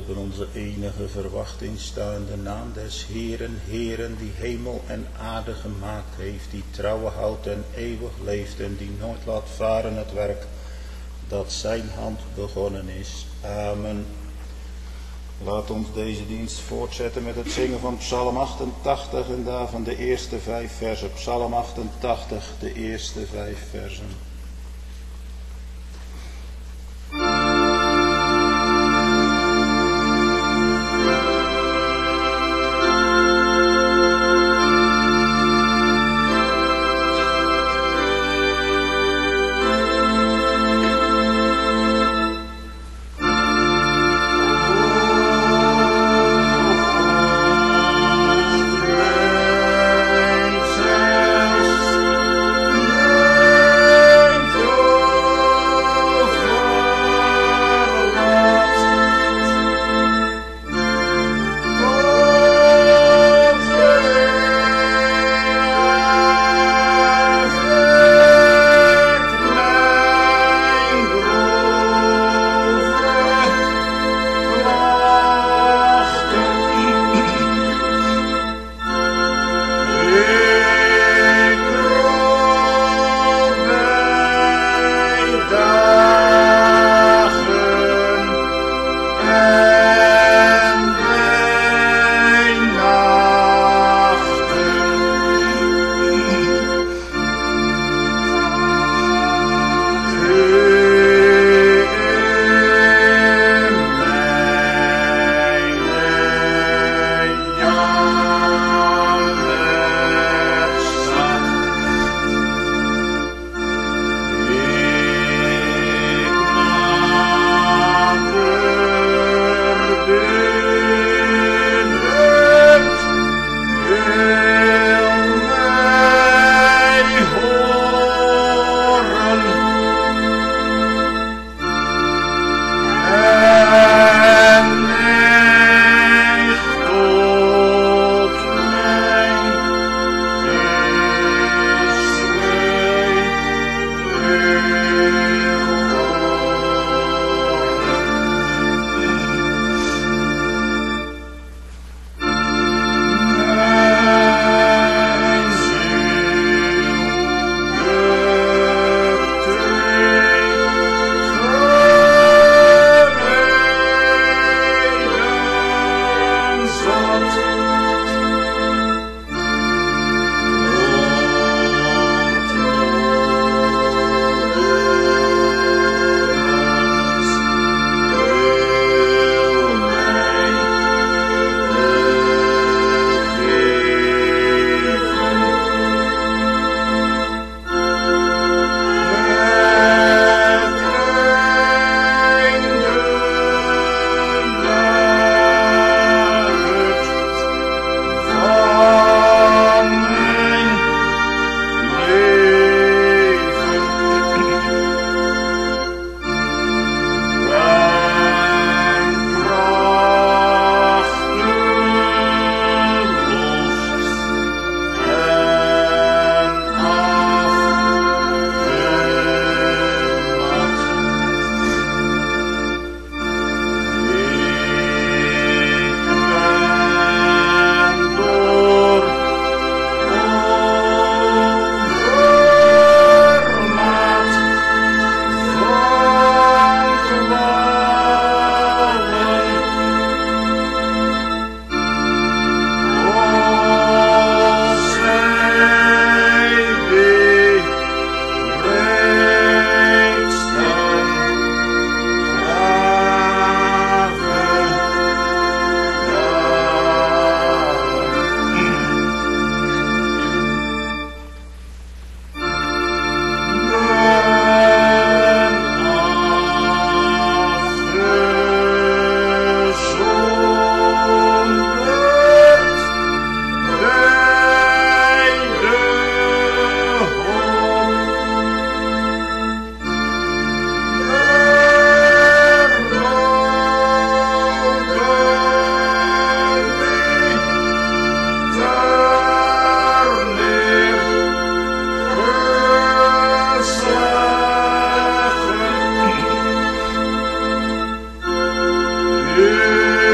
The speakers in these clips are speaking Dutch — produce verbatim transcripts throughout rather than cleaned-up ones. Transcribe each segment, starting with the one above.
op onze enige verwachting staande naam des Heeren, Heeren, die hemel en aarde gemaakt heeft, die trouwe houdt en eeuwig leeft en die nooit laat varen het werk dat zijn hand begonnen is. Amen. Laat ons deze dienst voortzetten met het zingen van Psalm achtentachtig en daarvan de eerste vijf versen. Psalm achtentachtig, de eerste vijf versen. Yeah.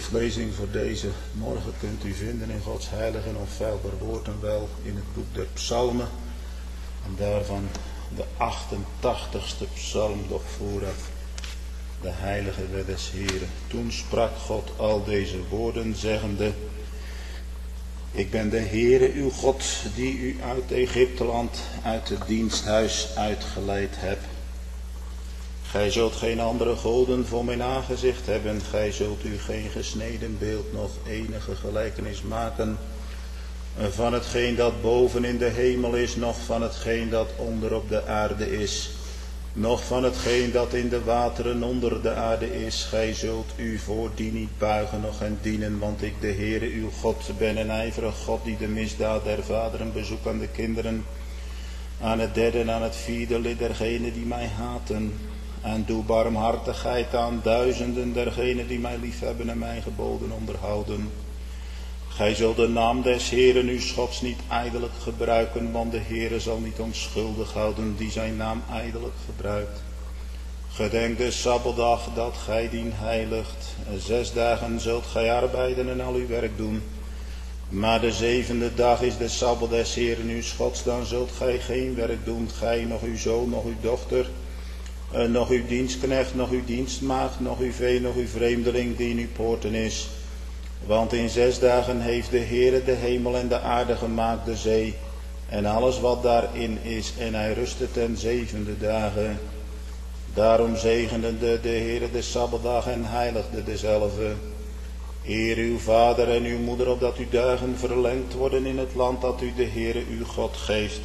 schriftlezing voor deze morgen kunt u vinden in Gods heilige en onfeilbaar woord en wel in het boek der psalmen. En daarvan de achtentachtigste psalm doch vooraf. De heilige wet des Heeren. Toen sprak God al deze woorden zeggende: Ik ben de Heere uw God die u uit Egypteland, uit het diensthuis uitgeleid heb. Gij zult geen andere goden voor mijn aangezicht hebben. Gij zult u geen gesneden beeld nog enige gelijkenis maken van hetgeen dat boven in de hemel is, noch van hetgeen dat onder op de aarde is, noch van hetgeen dat in de wateren onder de aarde is. Gij zult u voor die niet buigen noch hen dienen, want ik de Heere uw God ben een ijverig God die de misdaad der vaderen bezoekt aan de kinderen, aan het derde en aan het vierde lid dergenen die mij haten. En doe barmhartigheid aan duizenden dergenen die mij liefhebben en mijn geboden onderhouden. Gij zult de naam des Heeren uw Gods niet ijdelijk gebruiken, want de Heere zal niet onschuldig houden die zijn naam ijdelijk gebruikt. Gedenk de Sabbatdag dat gij dien heiligt. Zes dagen zult gij arbeiden en al uw werk doen. Maar de zevende dag is de Sabbat des Heeren uw Gods, dan zult gij geen werk doen, gij, nog uw zoon, nog uw dochter, Uh, nog uw dienstknecht, nog uw dienstmaagd, nog uw vee, nog uw vreemdeling die in uw poorten is. Want in zes dagen heeft de Heere de hemel en de aarde gemaakt, de zee en alles wat daarin is. En hij rustte ten zevende dagen. Daarom zegende de, de Heere de Sabbatdag en heiligde dezelve. Eer uw vader en uw moeder, opdat uw dagen verlengd worden in het land dat u de Heere uw God geeft.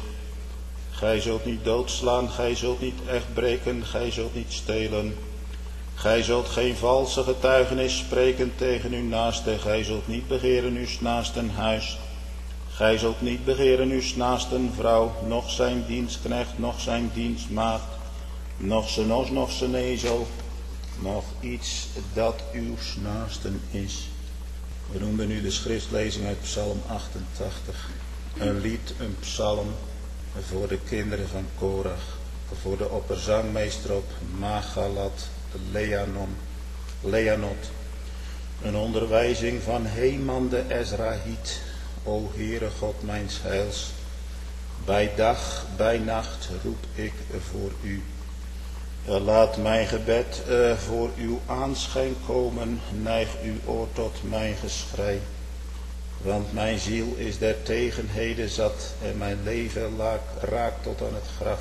Gij zult niet doodslaan, gij zult niet echt breken, gij zult niet stelen. Gij zult geen valse getuigenis spreken tegen uw naaste, gij zult niet begeren uw naasten huis. Gij zult niet begeren uw naasten vrouw, noch zijn dienstknecht, noch zijn dienstmaagd, noch zijn os, noch zijn ezel, noch iets dat uw naasten is. We noemen nu de schriftlezing uit Psalm achtentachtig. Een lied, een psalm voor de kinderen van Korach, voor de opperzangmeester op Magalat, Leanon, Leanot. Een onderwijzing van Heman de Ezrahiet, o Heere God mijns heils. Bij dag, bij nacht roep ik voor u. Laat mijn gebed uh, voor uw aanschijn komen, neig uw oor tot mijn geschrei. Want mijn ziel is der tegenheden zat en mijn leven raakt tot aan het graf.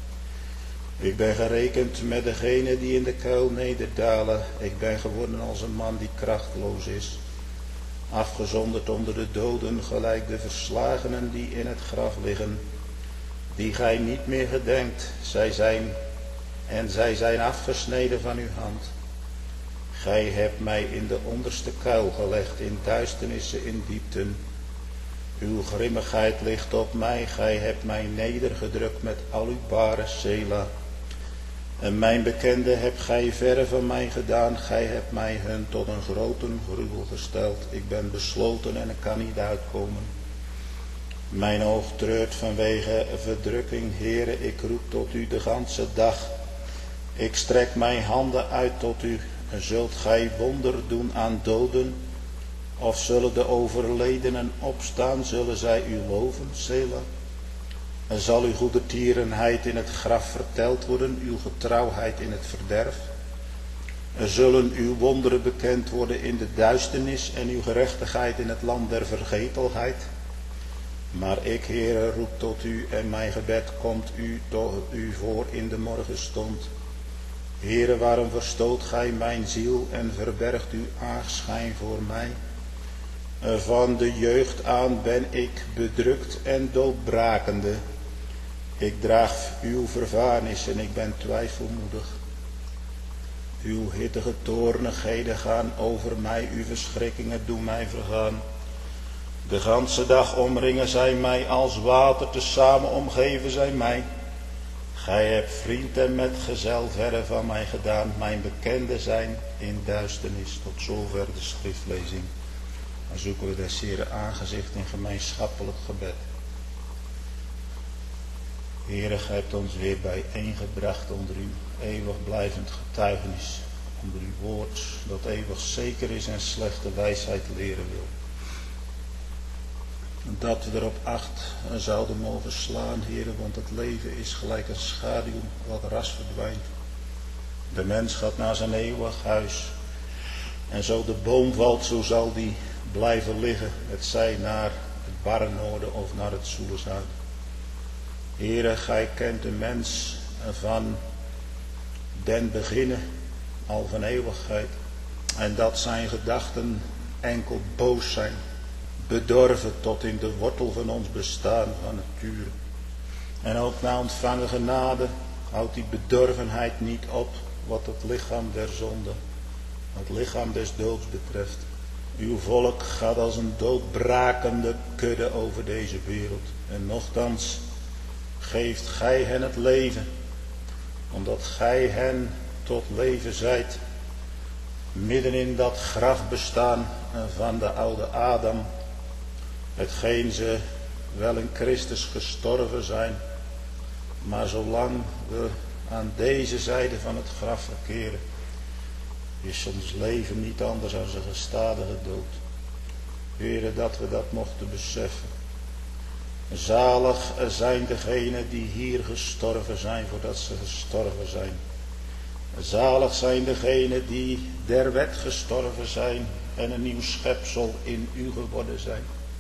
Ik ben gerekend met degene die in de kuil nederdalen. Ik ben geworden als een man die krachtloos is. Afgezonderd onder de doden, gelijk de verslagenen die in het graf liggen. Die gij niet meer gedenkt, zij zijn en zij zijn afgesneden van uw hand. Gij hebt mij in de onderste kuil gelegd, in duisternissen, in diepten. Uw grimmigheid ligt op mij, gij hebt mij nedergedrukt met al uw baren, Sela. En mijn bekende hebt gij verre van mij gedaan, gij hebt mij hun tot een grote gruwel gesteld. Ik ben besloten en ik kan niet uitkomen. Mijn oog treurt vanwege verdrukking, Heere, ik roep tot u de ganse dag. Ik strek mijn handen uit tot u. Zult gij wonder doen aan doden? Of zullen de overledenen opstaan? Zullen zij u loven, Sela? En zal uw goedertierenheid in het graf verteld worden, uw getrouwheid in het verderf? En zullen uw wonderen bekend worden in de duisternis en uw gerechtigheid in het land der vergetelheid? Maar ik, Heere, roep tot u en mijn gebed komt u, tot u voor in de morgenstond. Heere, waarom verstoot gij mijn ziel en verbergt uw aanschijn voor mij? Van de jeugd aan ben ik bedrukt en doodbrakende. Ik draag uw vervaarnis en ik ben twijfelmoedig. Uw hittige toornigheden gaan over mij, uw verschrikkingen doen mij vergaan. De ganse dag omringen zij mij als water, tezamen omgeven zij mij. Gij hebt vriend en metgezel verre van mij gedaan, mijn bekenden zijn in duisternis. Tot zover de schriftlezing. Dan zoeken we des Heeren aangezicht in gemeenschappelijk gebed. Heere, gij hebt ons weer bijeengebracht onder uw eeuwig blijvend getuigenis. onder uw woord dat eeuwig zeker is en slechte wijsheid leren wil. Dat we erop acht zouden mogen slaan, heren, want het leven is gelijk een schaduw wat ras verdwijnt. De mens gaat naar zijn eeuwig huis. En zo de boom valt, zo zal die blijven liggen. Het zij naar het barre noorden of naar het zoele zuiden. Heere, gij kent de mens van den beginnen, al van eeuwigheid. En dat zijn gedachten enkel boos zijn. Bedorven tot in de wortel van ons bestaan van nature. En ook na ontvangen genade houdt die bedorvenheid niet op wat het lichaam der zonde, het lichaam des doods betreft. Uw volk gaat als een doodbrakende kudde over deze wereld. En nochtans geeft gij hen het leven, omdat gij hen tot leven zijt. Midden in dat grafbestaan van de oude Adam, hetgeen ze wel in Christus gestorven zijn, maar zolang we aan deze zijde van het graf verkeren, is ons leven niet anders dan een gestadige dood. Heere, dat we dat mochten beseffen. Zalig zijn degenen die hier gestorven zijn voordat ze gestorven zijn. Zalig zijn degenen die der wet gestorven zijn en een nieuw schepsel in u geworden zijn.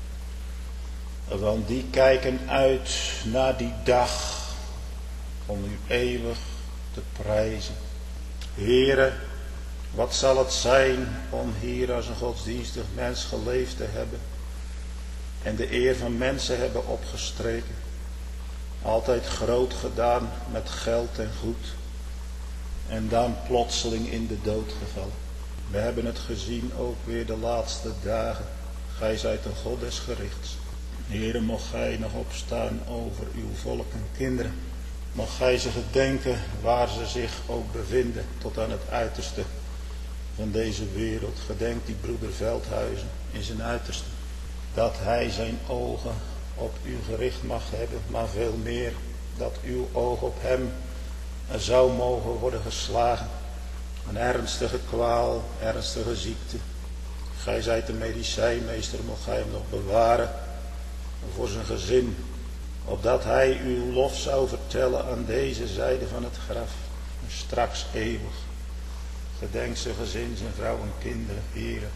Want die kijken uit naar die dag om u eeuwig te prijzen. Heere, wat zal het zijn om hier als een godsdienstig mens geleefd te hebben en de eer van mensen hebben opgestreken. Altijd groot gedaan met geld en goed en dan plotseling in de dood gevallen. We hebben het gezien ook weer de laatste dagen. Gij zijt een God des gerichts. Heere, mocht gij nog opstaan over uw volk en kinderen. Mocht gij ze gedenken waar ze zich ook bevinden tot aan het uiterste van deze wereld. Gedenk die broeder Veldhuizen in zijn uiterste. Dat hij zijn ogen op u gericht mag hebben, maar veel meer dat uw oog op hem zou mogen worden geslagen. Een ernstige kwaal, ernstige ziekte. Gij zijt de medicijnmeester, mocht gij hem nog bewaren voor zijn gezin, opdat hij uw lof zou vertellen aan deze zijde van het graf, en straks eeuwig. Gedenk zijn gezin, zijn vrouw en kinderen, Heere.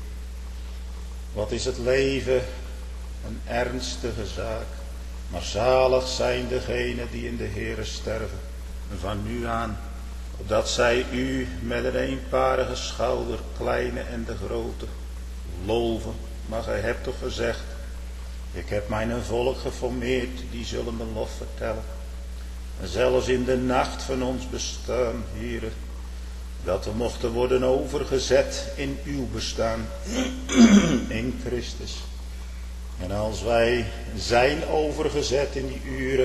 Wat is het leven een ernstige zaak, maar zalig zijn degenen die in de Heere sterven, van nu aan, opdat zij u met een eenparige schouder, kleine en de grote, loven. Maar gij hebt toch gezegd, ik heb mijn volk geformeerd, die zullen mijn lof vertellen. En zelfs in de nacht van ons bestaan, Heere, dat we mochten worden overgezet in uw bestaan, in Christus. En als wij zijn overgezet in die uren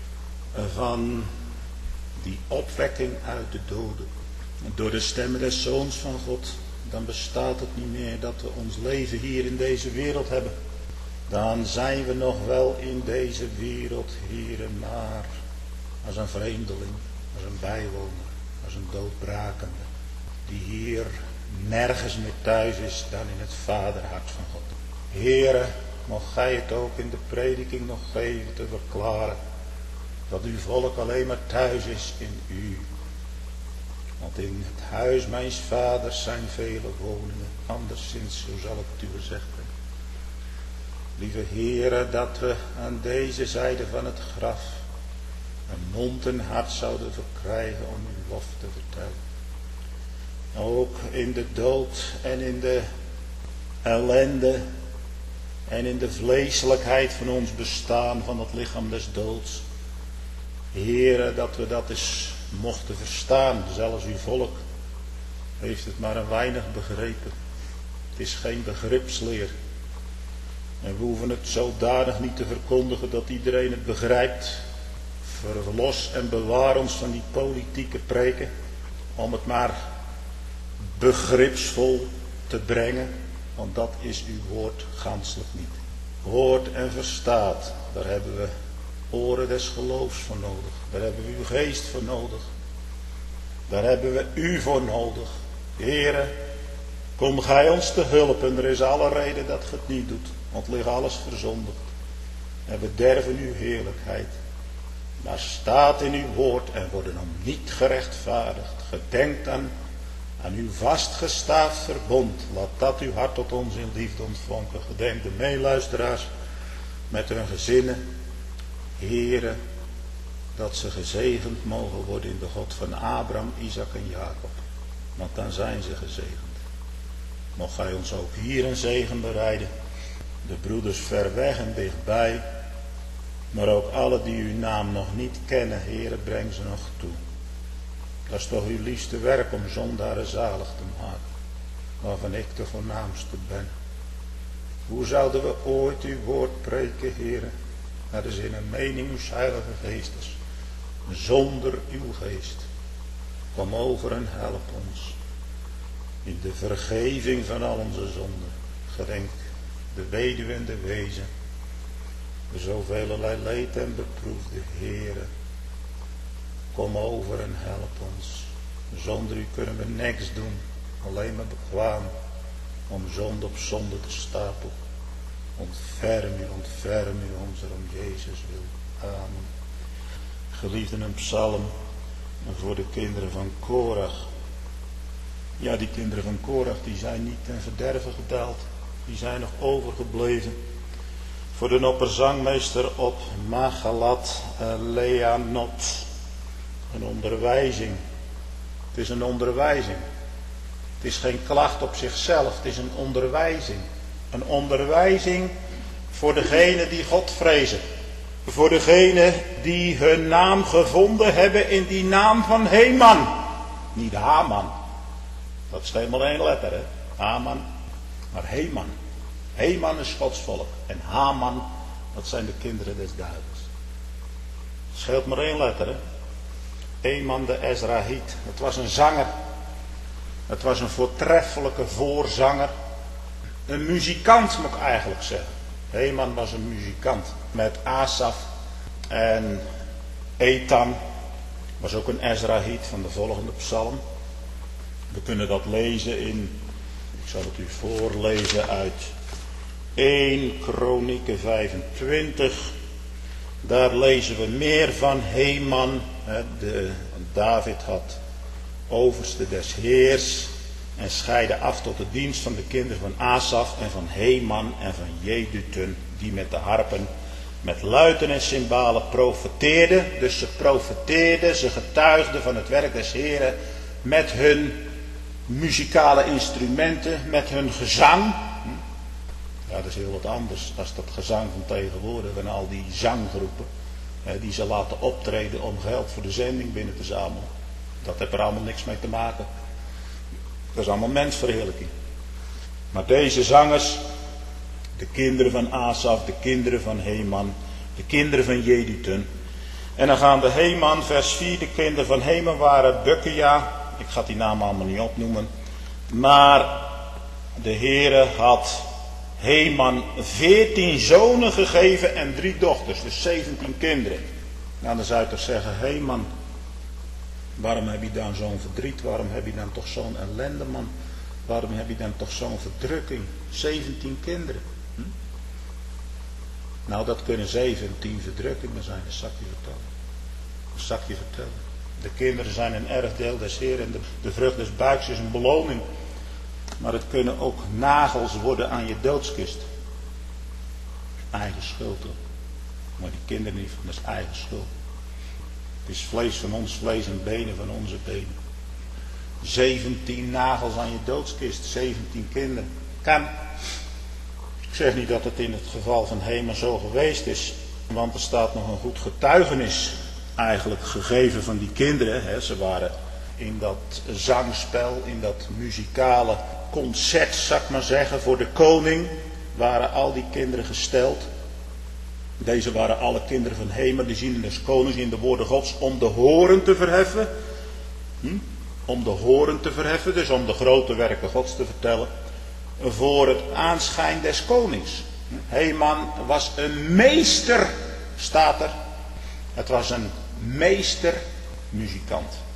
van die opwekking uit de doden, door de stemmen des Zoons van God, dan bestaat het niet meer dat we ons leven hier in deze wereld hebben. Dan zijn we nog wel in deze wereld, Heere, maar als een vreemdeling, als een bijwoner, als een doodbrakende, die hier nergens meer thuis is dan in het vaderhart van God. Heere, mocht gij het ook in de prediking nog geven te verklaren, dat uw volk alleen maar thuis is in u. Want in het huis mijns vaders zijn vele woningen, anderszins zo zal ik het u gezegd hebben. Lieve Heere, dat we aan deze zijde van het graf een mond en hart zouden verkrijgen om uw lof te vertellen. Ook in de dood en in de ellende en in de vleeselijkheid van ons bestaan van het lichaam des doods. Heere, dat we dat eens mochten verstaan. Zelfs uw volk heeft het maar een weinig begrepen. Het is geen begripsleer. En we hoeven het zodanig niet te verkondigen dat iedereen het begrijpt. Verlos en bewaar ons van die politieke preken, om het maar begripsvol te brengen, want dat is uw woord ganselijk niet. Hoort en verstaat, daar hebben we oren des geloofs voor nodig. Daar hebben we uw geest voor nodig. Daar hebben we u voor nodig. Heere, kom gij ons te hulp. En er is alle reden dat je het niet doet. Want ligt alles verzondigd. En we derven uw heerlijkheid. Maar staat in uw woord en worden dan niet gerechtvaardigd. Gedenkt aan, aan uw vastgestaafd verbond. Laat dat uw hart tot ons in liefde ontvonken. Gedenk de meeluisteraars met hun gezinnen. Heere, dat ze gezegend mogen worden in de God van Abraham, Isaac en Jacob. Want dan zijn ze gezegend. Mocht gij ons ook hier een zegen bereiden. De broeders ver weg en dichtbij. Maar ook alle die uw naam nog niet kennen, Heere, breng ze nog toe. Dat is toch uw liefste werk om zondaren zalig te maken. Waarvan ik de voornaamste ben. Hoe zouden we ooit uw woord preken, Heere? Naar de zin en mening uw heilige geestes. Zonder uw geest. Kom over en help ons. In de vergeving van al onze zonden. Gedenk de weduwe en de wezen. De zoveelelei leed en beproefde Heere. Kom over en help ons. Zonder u kunnen we niks doen. Alleen maar bekwaam om zonde op zonde te stapelen. Ontferm u, ontferm u ons er om Jezus wil. Amen. Geliefden, een psalm voor de kinderen van Korach. Ja, die kinderen van Korach die zijn niet ten verderve gedaald. Die zijn nog overgebleven. Voor de opperzangmeester op Magalat uh, Leanot. Een onderwijzing. Het is een onderwijzing. Het is geen klacht op zichzelf. Het is een onderwijzing. Een onderwijzing voor degenen die God vrezen. Voor degenen die hun naam gevonden hebben in die naam van Heman. Niet Haman. Dat is helemaal één letter, hè. Haman. Maar Heman. Heman is Gods volk. En Haman, dat zijn de kinderen des duivels. Het scheelt maar één letter, hè. Heman de Ezrahiet. Het was een zanger. Het was een voortreffelijke voorzanger. Een muzikant moet ik eigenlijk zeggen. Heman was een muzikant. Met Asaf en Ethan. Was ook een Ezrahiet van de volgende psalm. We kunnen dat lezen in, ik zal het u voorlezen uit eerste Kronieken vijfentwintig. Daar lezen we meer van Heman. De, David had overste des Heers en scheidde af tot de dienst van de kinderen van Asaf en van Heman en van Jedutun, die met de harpen, met luiten en cymbalen profeteerden. Dus ze profeteerden, ze getuigden van het werk des Heren met hun muzikale instrumenten, met hun gezang. Ja, dat is heel wat anders dan dat gezang van tegenwoordig en al die zanggroepen die ze laten optreden om geld voor de zending binnen te zamelen. Dat heeft er allemaal niks mee te maken. Dat is allemaal mensverheerlijking. Maar deze zangers, de kinderen van Asaf, de kinderen van Heman, de kinderen van Jedutun. En dan gaan de Heman, vers vier, de kinderen van Heman waren Bukia. Ik ga die naam allemaal niet opnoemen. Maar de Heere had Heman veertien zonen gegeven en drie dochters. Dus zeventien kinderen. Nou, dan zou je toch zeggen, Heman, waarom heb je dan zo'n verdriet? Waarom heb je dan toch zo'n ellende, man? Waarom heb je dan toch zo'n verdrukking? zeventien kinderen. Hm? Nou, dat kunnen zeventien verdrukkingen zijn, dat zal ik je vertellen. Dat zal ik je vertellen. De kinderen zijn een erfdeel des Heeren en de, de vrucht des buiks is een beloning. Maar het kunnen ook nagels worden aan je doodskist. Eigen schuld hoor. Maar die kinderen niet, dat is eigen schuld. Het is vlees van ons vlees en benen van onze benen. zeventien nagels aan je doodskist. zeventien kinderen. Kan. Ik zeg niet dat het in het geval van Heman zo geweest is. Want er staat nog een goed getuigenis eigenlijk gegeven van die kinderen. Hè. Ze waren in dat zangspel, in dat muzikale concert, zal ik maar zeggen, voor de koning. Waren al die kinderen gesteld. Deze waren alle kinderen van Heman, die zien des konings in de woorden Gods om de horen te verheffen. Hm? Om de horen te verheffen, dus om de grote werken Gods te vertellen. Voor het aanschijn des konings. Heman was een meester, staat er. Het was een meestermuzikant.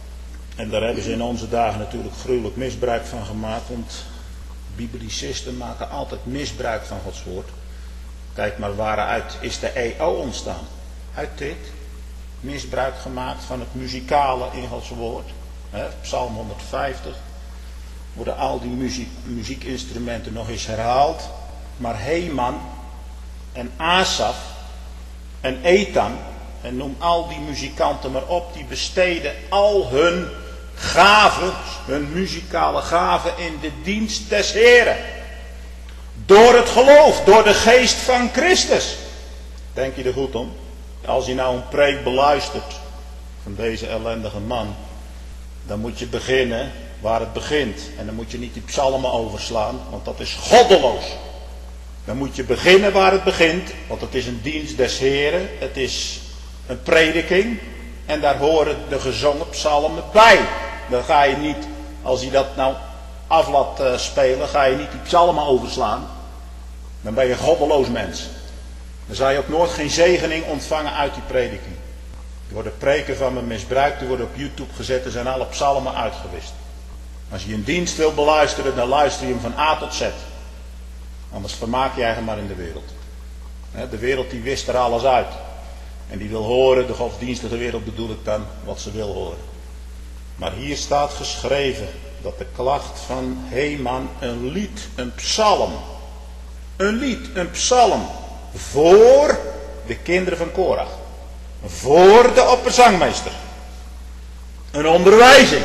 En daar hebben ze in onze dagen natuurlijk gruwelijk misbruik van gemaakt, want biblicisten maken altijd misbruik van Gods woord. Kijk maar, waaruit is de E O ontstaan? Uit dit. Misbruik gemaakt van het muzikale in Gods woord. He, Psalm honderdvijftig. Worden al die muziek, muziekinstrumenten nog eens herhaald. Maar Heman en Asaf en Ethan, en noem al die muzikanten maar op, die besteden al hun gaven, hun muzikale gaven in de dienst des Heren. Door het geloof, door de geest van Christus. Denk je er goed om? Als je nou een preek beluistert van deze ellendige man, dan moet je beginnen waar het begint. En dan moet je niet die psalmen overslaan, want dat is goddeloos. Dan moet je beginnen waar het begint, want het is een dienst des Heren, het is een prediking en daar horen de gezongen psalmen bij. Dan ga je niet, als je dat nou af laat uh, spelen, ga je niet die psalmen overslaan. Dan ben je een goddeloos mens. Dan zal je ook nooit geen zegening ontvangen uit die prediking. Er worden preken van me misbruikt, die worden op YouTube gezet, er zijn alle psalmen uitgewist. Als je een dienst wil beluisteren, dan luister je hem van A tot Z. Anders vermaak je eigen maar in de wereld. De wereld die wist er alles uit. En die wil horen, de godsdienstige wereld bedoel ik dan, wat ze wil horen. Maar hier staat geschreven dat de klacht van Heman een lied, een psalm. Een lied, een psalm. Voor de kinderen van Korach. Voor de opperzangmeester. Een onderwijzing.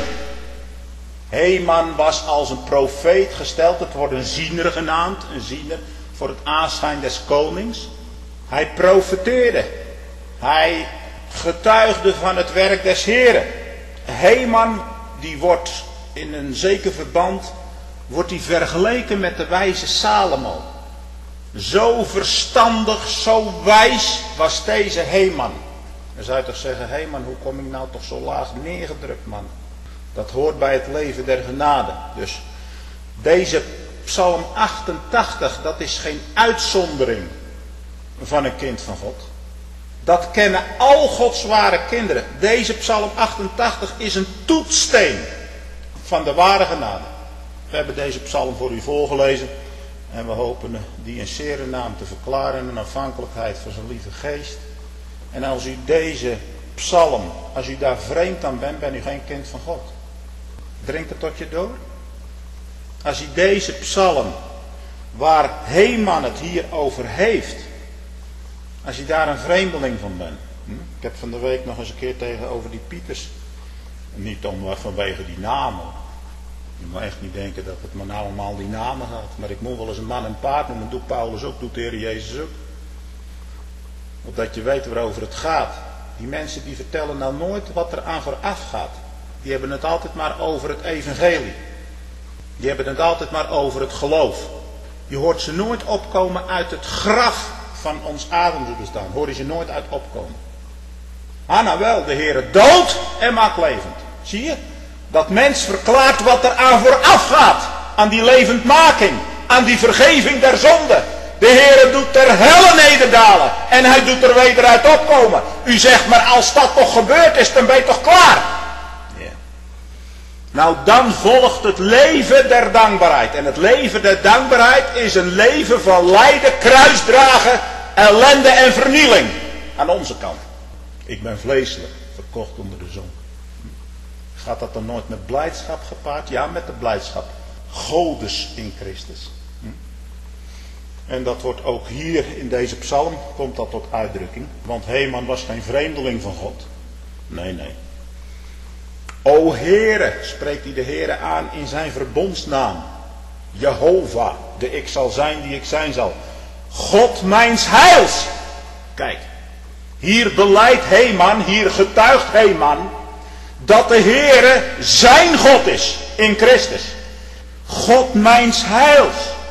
Heman was als een profeet gesteld. Het wordt een ziener genaamd. Een ziener voor het aanschijn des konings. Hij profeteerde. Hij getuigde van het werk des Heren. Heman die wordt in een zeker verband wordt hij vergeleken met de wijze Salomo. Zo verstandig, zo wijs was deze Heman. Dan zou je toch zeggen, Heman, hoe kom ik nou toch zo laag neergedrukt, man? Dat hoort bij het leven der genade. Dus deze Psalm achtentachtig, dat is geen uitzondering van een kind van God. Dat kennen al Gods ware kinderen. Deze Psalm achtentachtig is een toetssteen van de ware genade. We hebben deze psalm voor u voorgelezen. En we hopen die in zere naam te verklaren in afhankelijkheid van zijn lieve geest. En als u deze psalm, als u daar vreemd aan bent, bent u geen kind van God. Drinkt het tot je door. Als u deze psalm, waar Heman het hier over heeft, als je daar een vreemdeling van bent. Hm? Ik heb van de week nog eens een keer tegenover die Pieters. Niet om vanwege die namen. Je moet echt niet denken dat het maar nou allemaal die namen gaat. Maar ik moet wel eens een man en paard noemen. Doet Paulus ook, doet de Heer Jezus ook. Opdat je weet waarover het gaat. Die mensen die vertellen nou nooit wat er aan vooraf gaat. Die hebben het altijd maar over het evangelie. Die hebben het altijd maar over het geloof. Je hoort ze nooit opkomen uit het graf van ons ademde bestaan. Hoor je ze nooit uit opkomen. Ah nou wel, de Heere dood en maakt levend. Zie je? Dat mens verklaart wat er aan vooraf gaat. Aan die levendmaking. Aan die vergeving der zonde. De Heere doet ter helle nederdalen. En hij doet er weder uit opkomen. U zegt maar als dat toch gebeurd is, dan ben je toch klaar? Ja. Nou dan volgt het leven der dankbaarheid. En het leven der dankbaarheid is een leven van lijden, kruisdragen, ellende en vernieling. Aan onze kant. Ik ben vleeselijk, verkocht onder de zon. Gaat dat dan nooit met blijdschap gepaard? Ja, met de blijdschap Godes in Christus. Hm? En dat wordt ook hier in deze psalm, komt dat tot uitdrukking. Want Heman was geen vreemdeling van God. Nee, nee. O Heere, spreekt hij de Heere aan in zijn verbondsnaam. Jehovah, de ik zal zijn die ik zijn zal. God mijns heils. Kijk, hier beleidt Heman, hier getuigt Heman dat de Heere zijn God is in Christus. God mijns heils.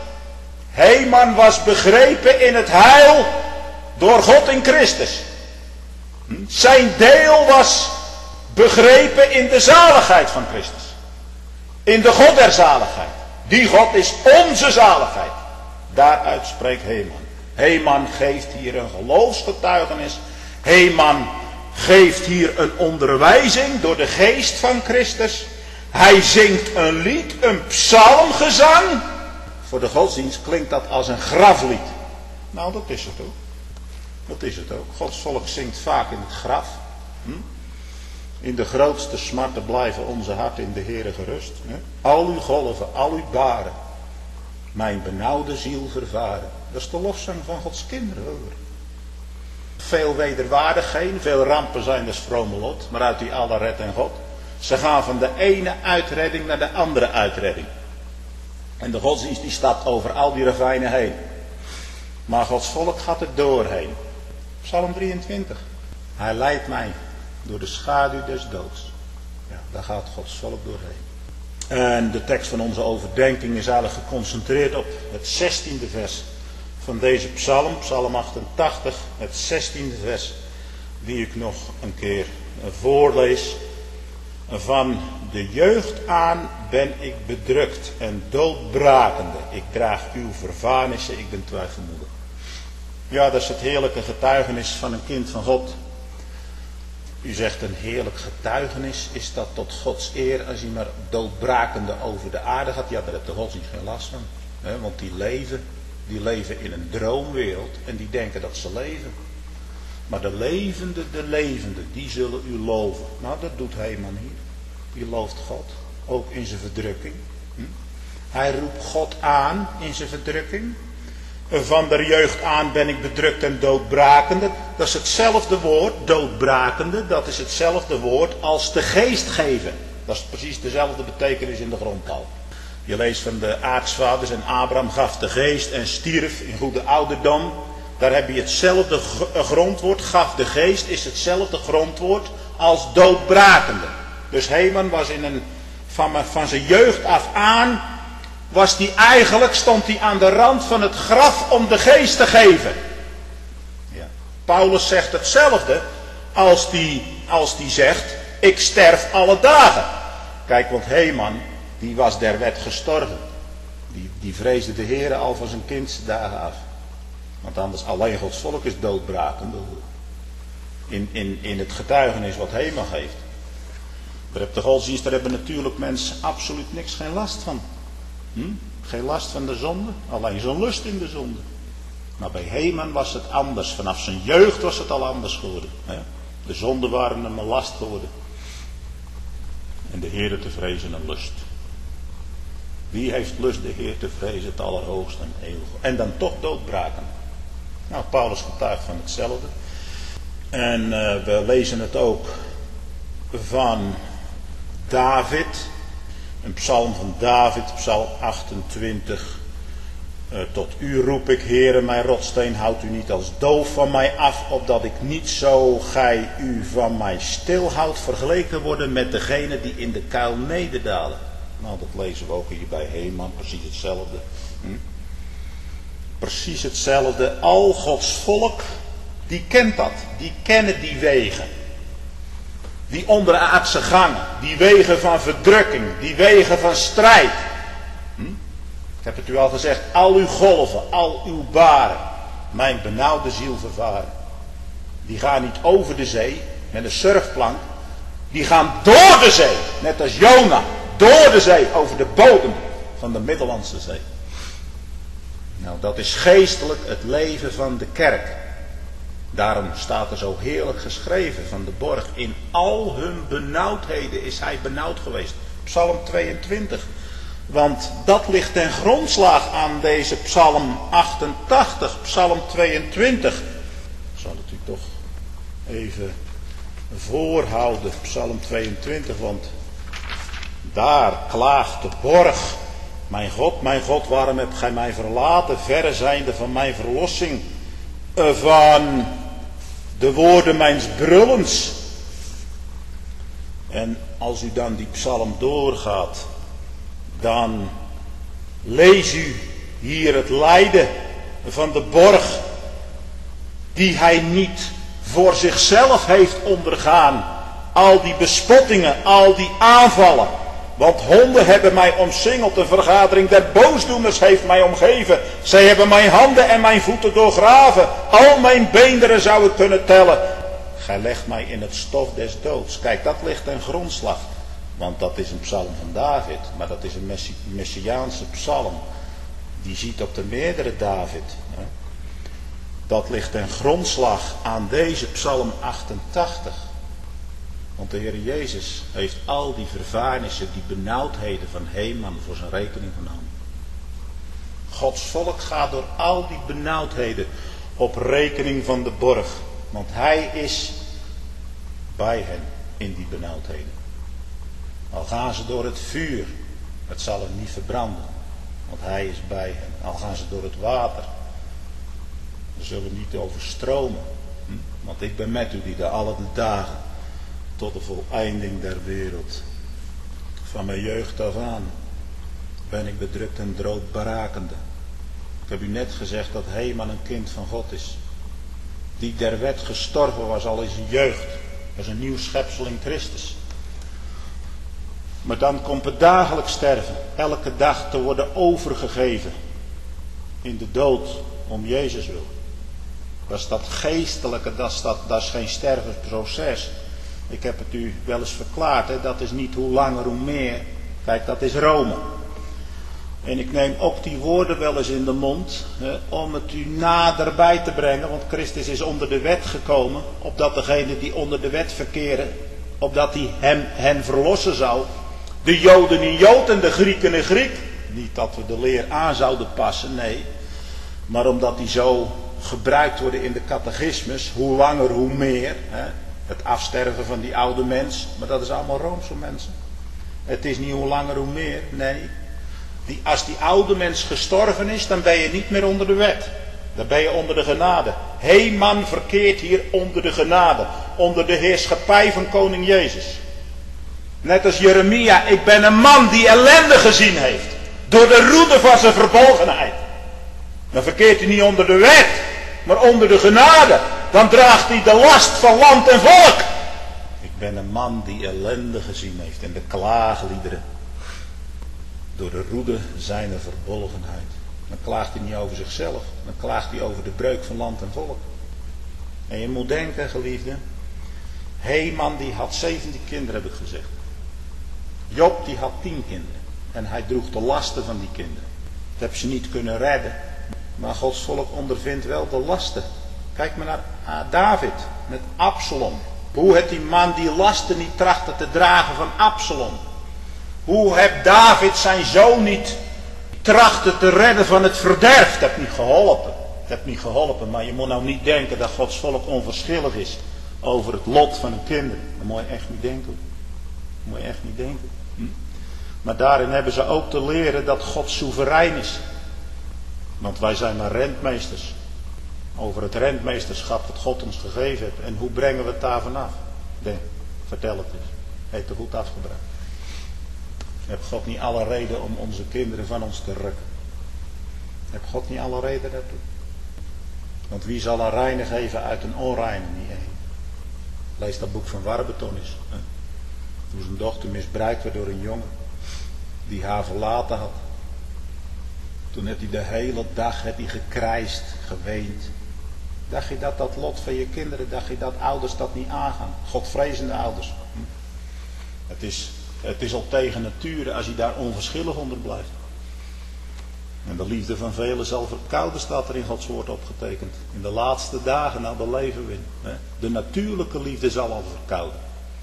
Heman was begrepen in het heil door God in Christus. Zijn deel was begrepen in de zaligheid van Christus. In de God der zaligheid. Die God is onze zaligheid. Daaruit spreekt Heman. Heman geeft hier een geloofsgetuigenis. Heman geeft hier een onderwijzing door de geest van Christus. Hij zingt een lied, een psalmgezang. Voor de godsdienst klinkt dat als een graflied. Nou, dat is het ook. Dat is het ook. Gods volk zingt vaak in het graf. Hm? In de grootste smarten blijven onze harten in de Heere gerust. Hè? Al uw golven, al uw baren, mijn benauwde ziel vervaren. Dat is de lofzang van Gods kinderen, hoor. Veel wederwaardigheden, veel rampen zijn dus vrome lot, maar uit die alle redt en God. Ze gaan van de ene uitredding naar de andere uitredding. En de godsdienst die stapt over al die ravijnen heen. Maar Gods volk gaat er doorheen. Psalm drieëntwintig. Hij leidt mij door de schaduw des doods. Ja, daar gaat Gods volk doorheen. En de tekst van onze overdenking is eigenlijk geconcentreerd op het zestiende vers van deze psalm. Psalm achtentachtig, het zestiende vers. Die ik nog een keer voorlees. Van de jeugd aan ben ik bedrukt en doodbrakende. Ik draag uw vervaarnissen, ik ben twijfelmoedig. Ja, dat is het heerlijke getuigenis van een kind van God. U zegt een heerlijk getuigenis, is dat tot Gods eer als hij maar doodbrakende over de aarde gaat? Ja, daar heeft de godsdienst geen last van. Hè? Want die leven, die leven in een droomwereld en die denken dat ze leven. Maar de levende, de levende, die zullen u loven. Nou, dat doet Heman hier. Die looft God, ook in zijn verdrukking. Hm? Hij roept God aan in zijn verdrukking. Van de jeugd aan ben ik bedrukt en doodbrakende. Dat is hetzelfde woord, doodbrakende. Dat is hetzelfde woord als de geest geven. Dat is precies dezelfde betekenis in de grondtaal. Je leest van de aartsvaders en Abraham gaf de geest en stierf in goede ouderdom. Daar heb je hetzelfde grondwoord. Gaf de geest is hetzelfde grondwoord als doodbrakende. Dus Heman was in een, van, van zijn jeugd af aan, was die eigenlijk, stond hij aan de rand van het graf om de geest te geven. Ja. Paulus zegt hetzelfde als die, als die zegt, ik sterf alle dagen. Kijk, want Heman, die was der wet gestorven. Die, die vreesde de Heere al van zijn kindsdagen af. Want anders alleen Gods volk is doodbrakend. In, in, in het getuigenis wat Heman geeft. Daar heb de godsdienst, daar hebben natuurlijk mensen absoluut niks, geen last van. Hm? Geen last van de zonde, alleen zo'n lust in de zonde. Maar bij Heman was het anders. Vanaf zijn jeugd was het al anders geworden. Hè? De zonden waren hem een last geworden. En de Heere te vrezen een lust. Wie heeft lust de Heer te vrezen, het allerhoogste en eeuwig. En dan toch doodbraken. Nou, Paulus getuigt van hetzelfde. En uh, we lezen het ook van David. Een psalm van David, psalm achtentwintig. Uh, tot u roep ik, Heere, mijn rotsteen, houd u niet als doof van mij af, opdat ik niet zo gij u van mij stilhoudt, vergeleken worden met degene die in de kuil nederdalen. Nou, dat lezen we ook hier bij Heman, precies hetzelfde. Hm? Precies hetzelfde. Al Gods volk, die kent dat. Die kennen die wegen. Die onderaardse gangen. Die wegen van verdrukking. Die wegen van strijd. Hm? Ik heb het u al gezegd. Al uw golven, al uw baren. Mijn benauwde ziel vervaren. Die gaan niet over de zee met een surfplank. Die gaan door de zee. Net als Jona. Door de zee, over de bodem van de Middellandse Zee. Nou, dat is geestelijk het leven van de kerk. Daarom staat er zo heerlijk geschreven van de borg. In al hun benauwdheden is hij benauwd geweest. Psalm tweeëntwintig. Want dat ligt ten grondslag aan deze psalm achtentachtig. Psalm tweeëntwintig. Ik zal het u toch even voorhouden. Psalm tweeëntwintig, want daar klaagt de borg. Mijn God, mijn God, waarom hebt gij mij verlaten? Verre zijnde van mijn verlossing. Van de woorden mijns brullens. En als u dan die psalm doorgaat, dan lees u hier het lijden van de borg. Die hij niet voor zichzelf heeft ondergaan. Al die bespottingen, al die aanvallen. Want honden hebben mij omsingeld, de vergadering der boosdoeners heeft mij omgeven. Zij hebben mijn handen en mijn voeten doorgraven. Al mijn beenderen zou ik kunnen tellen. gij legt mij in het stof des doods. Kijk, dat ligt ten grondslag. Want dat is een psalm van David. Maar dat is een messi- messiaanse psalm. Die ziet op de meerdere David. Hè. Dat ligt ten grondslag aan deze psalm achtentachtig. Want de Heer Jezus heeft al die vervaarnissen, die benauwdheden van Heman voor zijn rekening genomen. Gods volk gaat door al die benauwdheden op rekening van de borg. Want hij is bij hen in die benauwdheden. Al gaan ze door het vuur, het zal hen niet verbranden. Want hij is bij hen. Al gaan ze door het water, ze zullen niet overstromen. Hm? Want ik ben met u die de alle de dagen tot de voleinding der wereld. Van mijn jeugd af aan ben ik bedrukt en droodberakende. Ik heb u net gezegd dat Heman een kind van God is. Die der wet gestorven was al in zijn jeugd. Dat is een nieuw schepsel in Christus. Maar dan komt het dagelijks sterven. Elke dag te worden overgegeven. In de dood om Jezus wil. Dat is dat geestelijke, dat is, dat, dat is geen stervensproces. Ik heb het u wel eens verklaard. Hè? Dat is niet hoe langer hoe meer. Kijk, dat is Rome. En ik neem ook die woorden wel eens in de mond. Hè, om het u naderbij te brengen. Want Christus is onder de wet gekomen. Opdat degenen die onder de wet verkeren. Opdat hij hem, hen verlossen zou. De Joden in Jood en de Grieken in Griek. Niet dat we de leer aan zouden passen. Nee. Maar omdat die zo gebruikt worden in de catechismus. Hoe langer hoe meer. Hè. Het afsterven van die oude mens. Maar dat is allemaal Roomse mensen. Het is niet hoe langer hoe meer. Nee. Die, als die oude mens gestorven is, dan ben je niet meer onder de wet. Dan ben je onder de genade. Heman verkeert hier onder de genade. Onder de heerschappij van koning Jezus. Net als Jeremia. Ik ben een man die ellende gezien heeft. Door de roede van zijn verbolgenheid. Dan verkeert hij niet onder de wet. Maar onder de genade. Dan draagt hij de last van land en volk. Ik ben een man die ellende gezien heeft. En de klaagliederen. Door de roede zijner verbolgenheid. Dan klaagt hij niet over zichzelf. Dan klaagt hij over de breuk van land en volk. En je moet denken, geliefde. Heman die had zeventien kinderen, heb ik gezegd. Job die had tien kinderen. En hij droeg de lasten van die kinderen. Dat hebben ze niet kunnen redden. Maar Gods volk ondervindt wel de lasten. Kijk maar naar David. Met Absalom. Hoe heeft die man die lasten niet trachten te dragen van Absalom? Hoe heeft David zijn zoon niet trachten te redden van het verderf? Dat heeft niet geholpen. Dat heeft niet geholpen. Maar je moet nou niet denken dat Gods volk onverschillig is over het lot van hun kinderen. Dat moet je echt niet denken. Dat moet je echt niet denken. Hm? Maar daarin hebben ze ook te leren dat God soeverein is. Want wij zijn maar rentmeesters. Over het rentmeesterschap dat God ons gegeven heeft. En hoe brengen we het daar vanaf? Denk, vertel het eens. Heeft er goed afgebracht. Heb God niet alle reden om onze kinderen van ons te rukken? Heb God niet alle reden daartoe? Want wie zal een reine geven uit een onreine? Niet één. Lees dat boek van Warburton. Toen zijn dochter misbruikt werd door een jongen. Die haar verlaten had. Toen heeft hij de hele dag heeft hij gekrijsd, geweend. Dacht je dat dat lot van je kinderen, dacht je dat ouders dat niet aangaan? Godvrezende ouders. Hm. Het is... Het is al tegen nature als je daar onverschillig onder blijft. En de liefde van velen zal verkouden, staat er in Gods woord opgetekend. In de laatste dagen na de levenwin. De natuurlijke liefde zal al verkouden.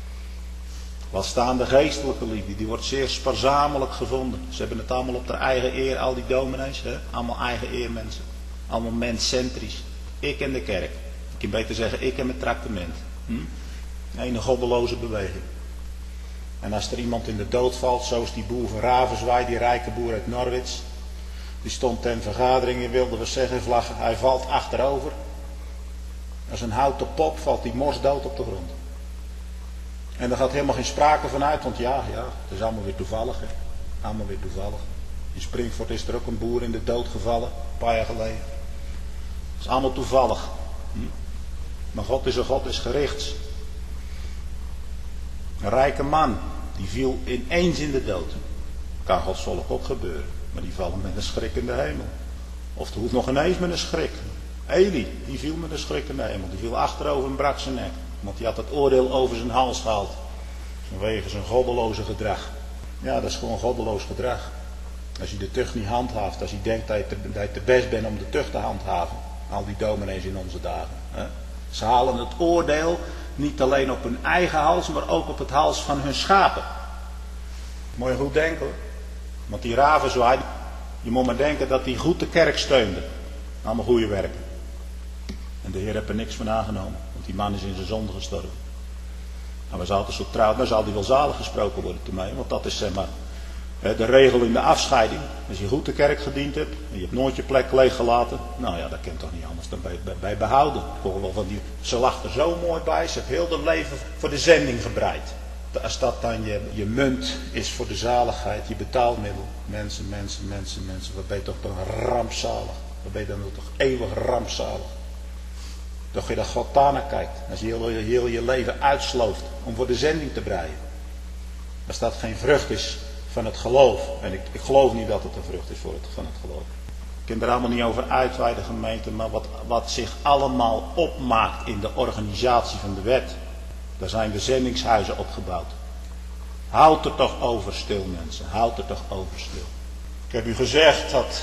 Wat staan de geestelijke liefde? Die wordt zeer spaarzamelijk gevonden. Ze hebben het allemaal op haar eigen eer, al die dominees. Hè? Allemaal eigen eer mensen. Allemaal menscentrisch. Ik en de kerk. Ik kan beter zeggen, ik en mijn tractement. Hm? Een goddeloze beweging. En als er iemand in de dood valt, zoals die boer van Ravenswaai, die rijke boer uit Norwich. Die stond ten vergadering en wilde we zeggen, vlaggen, hij valt achterover. Als een houten pop valt die morsdood op de grond. En daar gaat helemaal geen sprake van uit, want ja, ja, het is allemaal weer toevallig. Hè. Allemaal weer toevallig. In Springford is er ook een boer in de dood gevallen, een paar jaar geleden. Het is allemaal toevallig. Hm? Maar God is een God des gerichts. Een rijke man, die viel ineens in de dood. Kan Gods volk ook gebeuren. Maar die vallen met een schrik in de hemel. Of het hoeft nog ineens met een schrik. Eli, die viel met een schrik in de hemel. Die viel achterover en brak zijn nek. Want die had het oordeel over zijn hals gehaald. Vanwege zijn goddeloze gedrag. Ja, dat is gewoon goddeloos gedrag. Als je de tucht niet handhaaft, als je denkt dat je te, dat je te best bent om de tucht te handhaven. Al die dominees in onze dagen. Hè? Ze halen het oordeel niet alleen op hun eigen hals, maar ook op het hals van hun schapen. Moet je goed denken hoor. Want die Ravenzwaai, je moet maar denken dat hij goed de kerk steunde. Allemaal goede werken. En de Heer heeft er niks van aangenomen. Want die man is in zijn zonde gestorven. En we zaten zo trouw, dan zal hij wel zalig gesproken worden te mij. Want dat is zeg maar de regel in de afscheiding. Als je goed de kerk gediend hebt en je hebt nooit je plek leeggelaten. Nou ja, dat kan toch niet anders dan bij, bij, bij behouden. Ik hoor wel van die, ze lacht er zo mooi bij. Ze heeft heel het leven voor de zending gebreid. Als dat dan je, je munt is voor de zaligheid, je betaalmiddel. Mensen, mensen, mensen, mensen. Wat ben je toch toch rampzalig. Wat ben je dan toch eeuwig rampzalig. Doch je dat God daarnaar kijkt. Als je heel, heel je leven uitslooft om voor de zending te breien. Als dat geen vrucht is van het geloof. En ik, ik geloof niet dat het een vrucht is voor het, van het geloof. Ik ken er allemaal niet over uitweiden gemeente. Maar wat, wat zich allemaal opmaakt in de organisatie van de wet. Daar zijn de zendingshuizen opgebouwd. Houd er toch over stil mensen. Houd er toch over stil. Ik heb u gezegd dat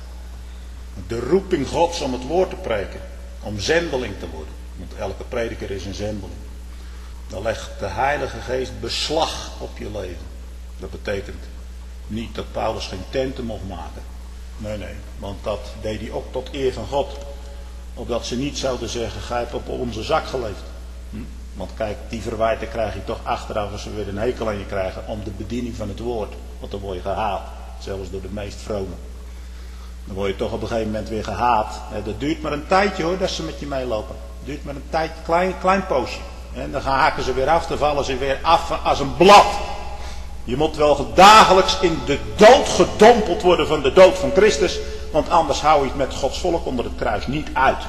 de roeping Gods om het woord te preken. Om zendeling te worden. Want elke prediker is een zendeling. Dan legt de Heilige Geest beslag op je leven. Dat betekent niet dat Paulus geen tenten mocht maken. Nee, nee. Want dat deed hij ook tot eer van God. Opdat ze niet zouden zeggen, gij hebt op onze zak geleefd. Hm? Want kijk, die verwijten krijg je toch achteraf als ze weer een hekel aan je krijgen. Om de bediening van het woord. Want dan word je gehaat. Zelfs door de meest vrome. Dan word je toch op een gegeven moment weer gehaat. Dat duurt maar een tijdje hoor, dat ze met je meelopen. Het duurt maar een tijdje, klein, klein poosje. En dan haken ze weer af, dan vallen ze weer af als een blad. Je moet wel dagelijks in de dood gedompeld worden van de dood van Christus. Want anders hou je het met Gods volk onder het kruis niet uit.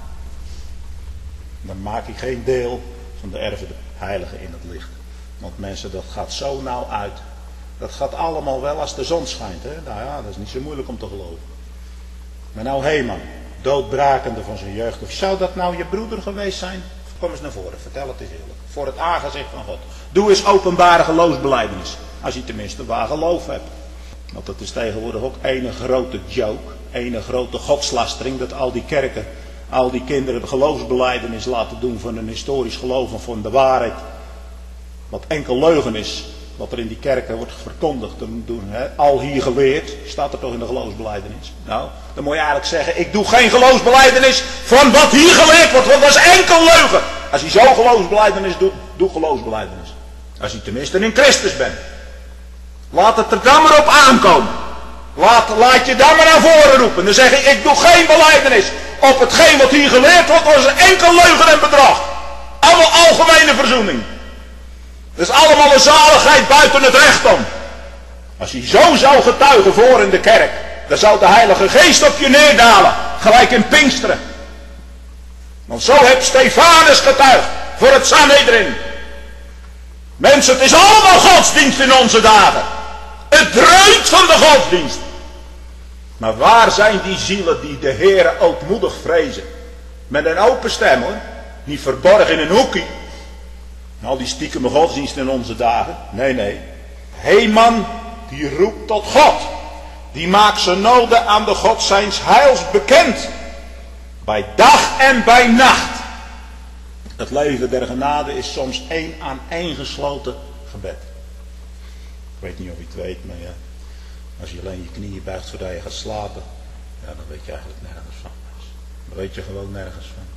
Dan maak je geen deel van de erven heiligen in het licht. Want mensen, dat gaat zo nauw uit. Dat gaat allemaal wel als de zon schijnt. Hè? Nou ja, dat is niet zo moeilijk om te geloven. Maar nou Heman, doodbrakende van zijn jeugd. Of zou dat nou je broeder geweest zijn? Kom eens naar voren, vertel het eens eerlijk. Voor het aangezicht van God. Doe eens openbare geloofsbelijdenis. Als je tenminste waar geloof hebt. Want dat is tegenwoordig ook ene grote joke. Ene grote godslastering. Dat al die kerken, al die kinderen geloofsbelijdenis laten doen van een historisch geloof en van de waarheid. Wat enkel leugen is. Wat er in die kerken wordt verkondigd. Doen, hè? Al hier geleerd. Staat er toch in de geloofsbelijdenis. Nou, dan moet je eigenlijk zeggen. Ik doe geen geloofsbelijdenis van wat hier geleerd wordt. Want dat is enkel leugen. Als je zo geloofsbelijdenis doet. Doe geloofsbelijdenis. Als je tenminste in Christus bent. Laat het er dan maar op aankomen. Laat, laat je dan maar naar voren roepen. Dan zeg ik. Ik doe geen belijdenis. Op hetgeen wat hier geleerd wordt. Dat is enkel leugen en bedrog. Allemaal algemene verzoening. Dat is allemaal een zaligheid buiten het recht om. Als je zo zou getuigen voor in de kerk. Dan zou de Heilige Geest op je neerdalen. Gelijk in Pinksteren. Want zo heeft Stefanus getuigd. Voor het Sanhedrin. Mensen, het is allemaal godsdienst in onze dagen. Het dreunt van de godsdienst. Maar waar zijn die zielen die de Heere ootmoedig vrezen? Met een open stem hoor. Niet verborgen in een hoekje. Al die stiekeme godsdienst in onze dagen. Nee, nee. Heman, die roept tot God. Die maakt zijn noden aan de God zijns heils bekend. Bij dag en bij nacht. Het leven der genade is soms één aan één gesloten gebed. Ik weet niet of je het weet, maar ja. Als je alleen je knieën buigt voordat je gaat slapen. Ja, dan weet je eigenlijk nergens van. Dan weet je gewoon nergens van.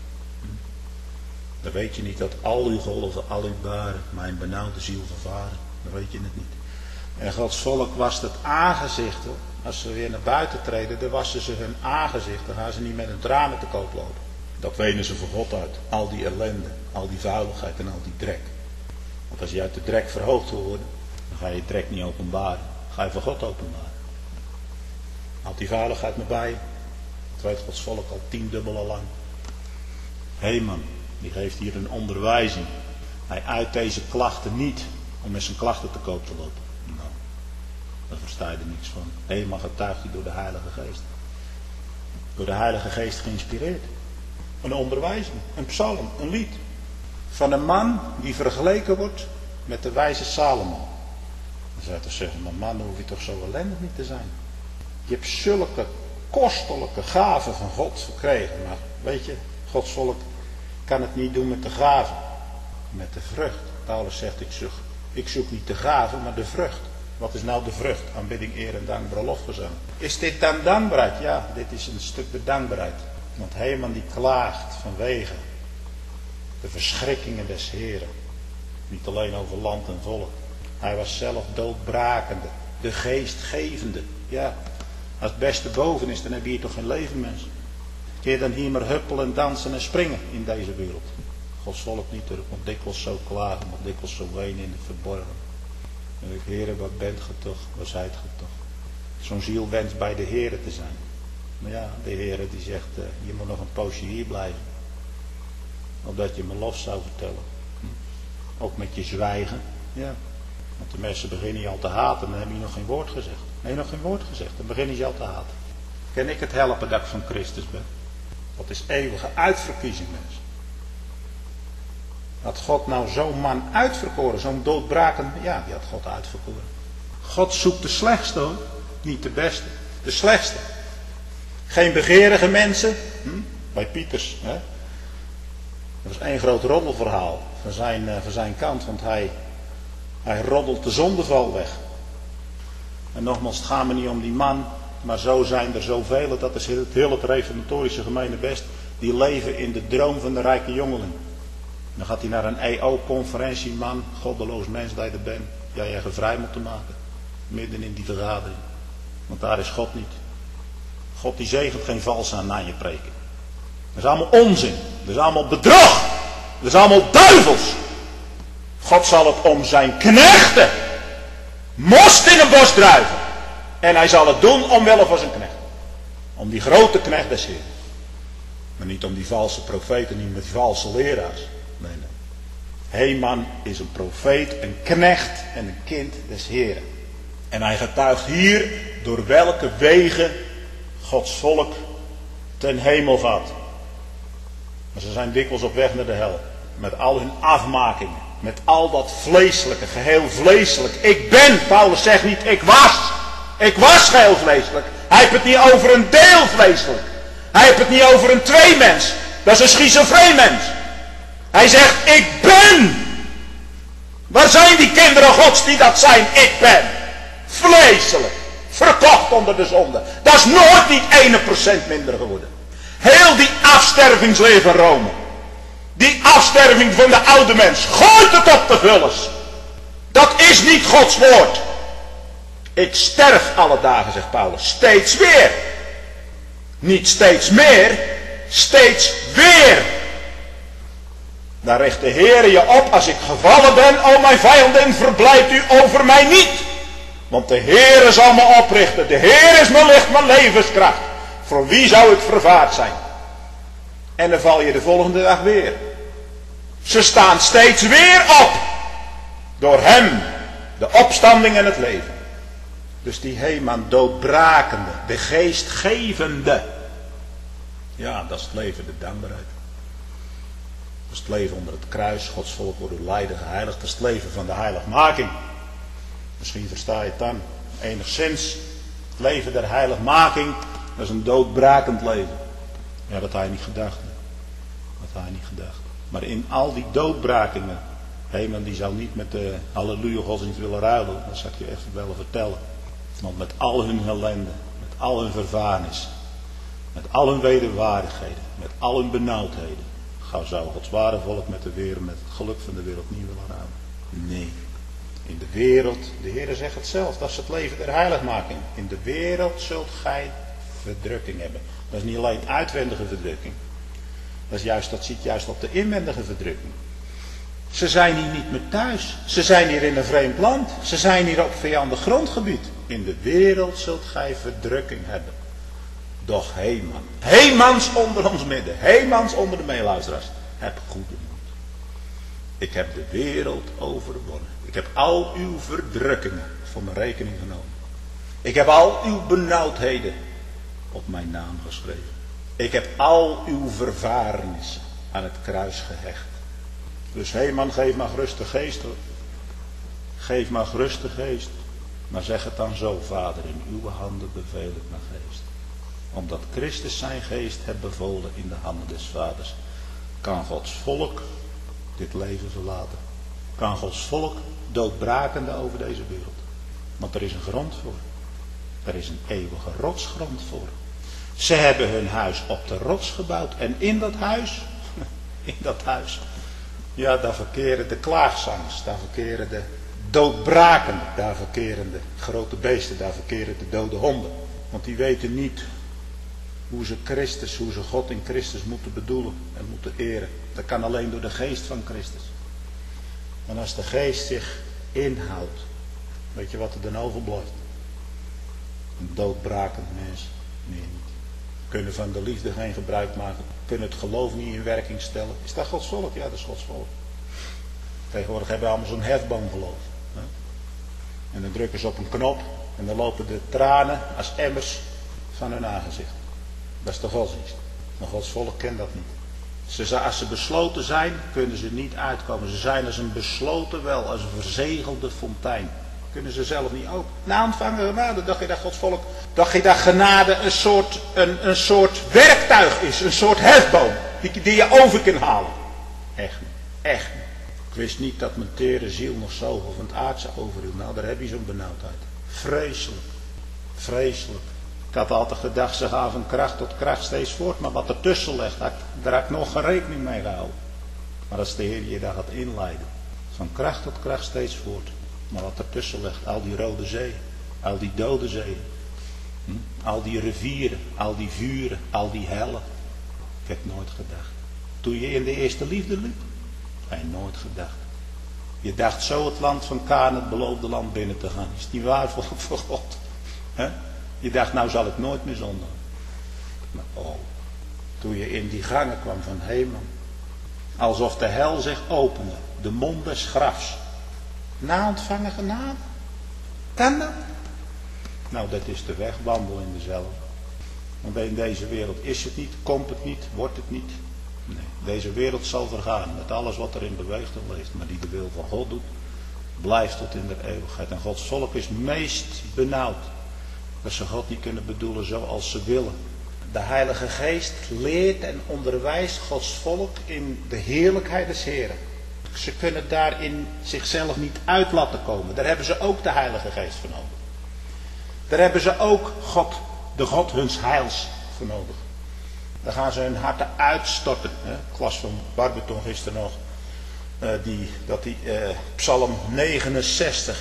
Dan weet je niet dat al uw golven, al uw baren, mijn benauwde ziel vervaren. Dan weet je het niet. En Gods volk wast het aangezicht. Als ze weer naar buiten treden, dan wassen ze hun aangezicht. Dan gaan ze niet met hun tranen te koop lopen. Dat wenen ze voor God uit. Al die ellende, al die vuiligheid en al die drek. Want als je uit de drek verhoogd wil worden, dan ga je je drek niet openbaren. Dan ga je voor God openbaren. Haalt die vuiligheid maar bij. Dat weet Gods volk al tiendubbel lang. Heman. Die geeft hier een onderwijzing. Hij uit deze klachten niet om met zijn klachten te koop te lopen. Nou, daar versta je er niets van. Eenmaal getuigt hij door de Heilige Geest. Door de Heilige Geest geïnspireerd. Een onderwijzing, een psalm, een lied. van een man die vergeleken wordt met de wijze Salomo. Dan zou je toch zeggen, maar man, dan hoef je toch zo ellendig niet te zijn. Je hebt zulke kostelijke gaven van God verkregen. Maar weet je, Gods volk kan het niet doen met de gaven. Met de vrucht. Paulus zegt, ik zoek, ik zoek niet de gaven, maar de vrucht. Wat is nou de vrucht? Aanbidding, eer en dank, belofgezang. Is dit dan dankbaarheid? Ja, dit is een stuk bedankbaarheid. Want Heman die klaagt vanwege de verschrikkingen des Heren. Niet alleen over land en volk. Hij was zelf doodbrakende. De geestgevende. Ja, als het beste boven is, dan heb je hier toch geen leven, mensen. Kun je dan hier maar huppelen, dansen en springen in deze wereld? Gods volk niet, er moet dikwijls zo klagen, moet dikwijls zo wenen in het verborgen. En ik, Heere, wat bent ge toch? Wat zijt ge toch? Zo'n ziel wenst bij de Heere te zijn. Maar ja, de Heere die zegt, uh, je moet nog een poosje hier blijven. Opdat je me lof zou vertellen. Hm. Ook met je zwijgen. Ja. Want de mensen beginnen je al te haten, dan heb je nog geen woord gezegd. Nee, nog geen woord gezegd, dan beginnen ze al te haten. Kan ik het helpen dat ik van Christus ben? Dat is eeuwige uitverkiezing, mensen. Had God nou zo'n man uitverkoren, zo'n doodbrakend, ja, die had God uitverkoren. God zoekt de slechtste hoor, niet de beste, de slechtste. Geen begeerige mensen, hm? Bij Pieters, hè? Dat was één groot roddelverhaal van zijn, uh, van zijn kant, want hij, hij roddelt de zondeval weg. En nogmaals, het gaat me niet om die man, maar zo zijn er zoveel, dat is heel, heel het reformatorische gemeenebest, die leven in de droom van de rijke jongeling. Dan gaat hij naar een E O-conferentie, man, goddeloos mens dat je er bent, jij je vrij moeten maken. Midden in die vergadering. Want daar is God niet. God die zegent geen vals aan na je preken. Dat is allemaal onzin. Dat is allemaal bedrog. Dat is allemaal duivels. God zal het om zijn knechten most in een bos drijven. En hij zal het doen omwille van zijn knecht. Om die grote knecht des Heeren. Maar niet om die valse profeten, niet met die valse leraars. Nee, nee. Heman is een profeet, een knecht en een kind des Heeren. En hij getuigt hier door welke wegen Gods volk ten hemel gaat. Maar ze zijn dikwijls op weg naar de hel. Met al hun afmakingen. Met al dat vleeselijke, geheel vleeselijk. Ik ben, Paulus zegt niet ik was. Ik was geheel vleeselijk. Hij heeft het niet over een deel vleeselijk. Hij heeft het niet over een tweemens. Dat is een schizofreen mens. Hij zegt ik ben. Waar zijn die kinderen Gods die dat zijn? Ik ben. Vleeselijk. Verkocht onder de zonde. Dat is nooit niet één procent minder geworden. Heel die afstervingsleven Rome. Die afsterving van de oude mens. Gooit het op de vullers. Dat is niet Gods woord. Ik sterf alle dagen, zegt Paulus. Steeds weer. Niet steeds meer. Steeds weer. Daar richt de Heer je op. Als ik gevallen ben, o mijn vijanden, verblijft u over mij niet. Want de Heer zal me oprichten. De Heer is mijn licht, mijn levenskracht. Voor wie zou ik vervaard zijn? En dan val je de volgende dag weer. Ze staan steeds weer op. Door hem. De opstanding en het leven. Dus die Heman doodbrakende. De geestgevende. Ja, dat is het leven, de dankbaarheid. Dat is het leven onder het kruis. Gods volk wordt door lijden geheiligd. Dat is het leven van de heiligmaking. Misschien versta je het dan enigszins. Het leven der heiligmaking. Dat is een doodbrakend leven. Ja, dat had hij niet gedacht. Dat had hij niet gedacht. Maar in al die doodbrakingen. Heman die zou niet met de halleluja godsdienst willen ruilen. Dat zal ik je even wel vertellen. Want met al hun ellende. Met al hun vervaarnis. Met al hun wederwaardigheden. Met al hun benauwdheden. Gauw zou Gods ware volk met de wereld. Met het geluk van de wereld niet willen ruilen. Nee. In de wereld. De Heer zegt het zelf. Dat is het leven der heiligmaking. In de wereld zult gij verdrukking hebben. Dat is niet alleen uitwendige verdrukking. Dat, is juist, dat ziet juist op de inwendige verdrukking. Ze zijn hier niet meer thuis. Ze zijn hier in een vreemd land. Ze zijn hier op vijandig grondgebied. In de wereld zult gij verdrukking hebben. Doch Heman. Hemans onder ons midden. Hemans onder de meeluisteraars. Heb goede moed. Ik heb de wereld overwonnen. Ik heb al uw verdrukkingen voor mijn rekening genomen. Ik heb al uw benauwdheden op mijn naam geschreven. Ik heb al uw vervaarnissen aan het kruis gehecht. Dus Heman, geef maar gerust de geest hoor. Geef maar gerust de geest. Maar zeg het dan zo, Vader, in uw handen beveel ik mijn geest. Omdat Christus zijn geest heeft bevolen in de handen des Vaders, kan Gods volk dit leven verlaten. Kan Gods volk doodbrakende over deze wereld. Want er is een grond voor. Er is een eeuwige rotsgrond voor. Ze hebben hun huis op de rots gebouwd. En in dat huis, in dat huis, ja, daar verkeren de klaagzangers, daar verkeren de doodbrakenden, daar verkeren de grote beesten, daar verkeren de dode honden. Want die weten niet hoe ze Christus, hoe ze God in Christus moeten bedoelen en moeten eren. Dat kan alleen door de geest van Christus. En als de geest zich inhoudt, weet je wat er dan overblijft? Een doodbrakend mens. Nee, niet. Kunnen van de liefde geen gebruik maken. Kunnen het geloof niet in werking stellen. Is dat Gods volk? Ja, dat is Gods volk. Tegenwoordig hebben we allemaal zo'n hefboomgeloof. Hè? En dan drukken ze op een knop. En dan lopen de tranen als emmers van hun aangezicht. Dat is de godsdienst. Maar Gods volk kent dat niet. Ze, als ze besloten zijn, kunnen ze niet uitkomen. Ze zijn als een besloten wel, als een verzegelde fontein. Kunnen ze zelf niet open. Na ontvangen genade, dacht je dat Gods volk, dacht je dat genade een soort, een, een soort werktuig is. Een soort hefboom. Die, die je over kan halen. Echt niet. Echt niet. Ik wist niet dat mijn tere ziel nog zoveel van het aardse overhield. Nou, daar heb je zo'n benauwdheid. Vreselijk. Vreselijk. Ik had altijd gedacht, ze gaan van kracht tot kracht steeds voort. Maar wat ertussen ligt, daar had ik nog geen rekening mee gehouden. Maar als de Heer je daar gaat inleiden. Van kracht tot kracht steeds voort. Maar wat ertussen ligt, al die rode zee. Al die dode zeeën. Hm? Al die rivieren, al die vuren, al die hellen. Ik heb nooit gedacht. Toen je in de eerste liefde liep, heb je nooit gedacht. Je dacht zo het land van Kanaan, het beloofde land binnen te gaan. Is het niet waar voor, voor God? He? Je dacht, nou zal ik nooit meer zondigen. Maar oh, toen je in die gangen kwam van Heman. Alsof de hel zich opende. De mond des grafs. Na ontvangen genade. Kan dat? Nou, dat is de weg, wandel in dezelfde. Want in deze wereld is het niet, komt het niet, wordt het niet. Nee, deze wereld zal vergaan met alles wat erin beweegt en leeft. Maar die de wil van God doet, blijft tot in de eeuwigheid. En Gods volk is meest benauwd. Dat ze God niet kunnen bedoelen zoals ze willen. De Heilige Geest leert en onderwijst Gods volk in de heerlijkheid des Heren. Ze kunnen daarin zichzelf niet uit laten komen. Daar hebben ze ook de Heilige Geest voor nodig. Daar hebben ze ook God, de God huns heils voor nodig. Daar gaan ze hun harten uitstorten. Hè? Ik las van Barberton gisteren nog. Uh, die, dat die uh, Psalm negenenzestig.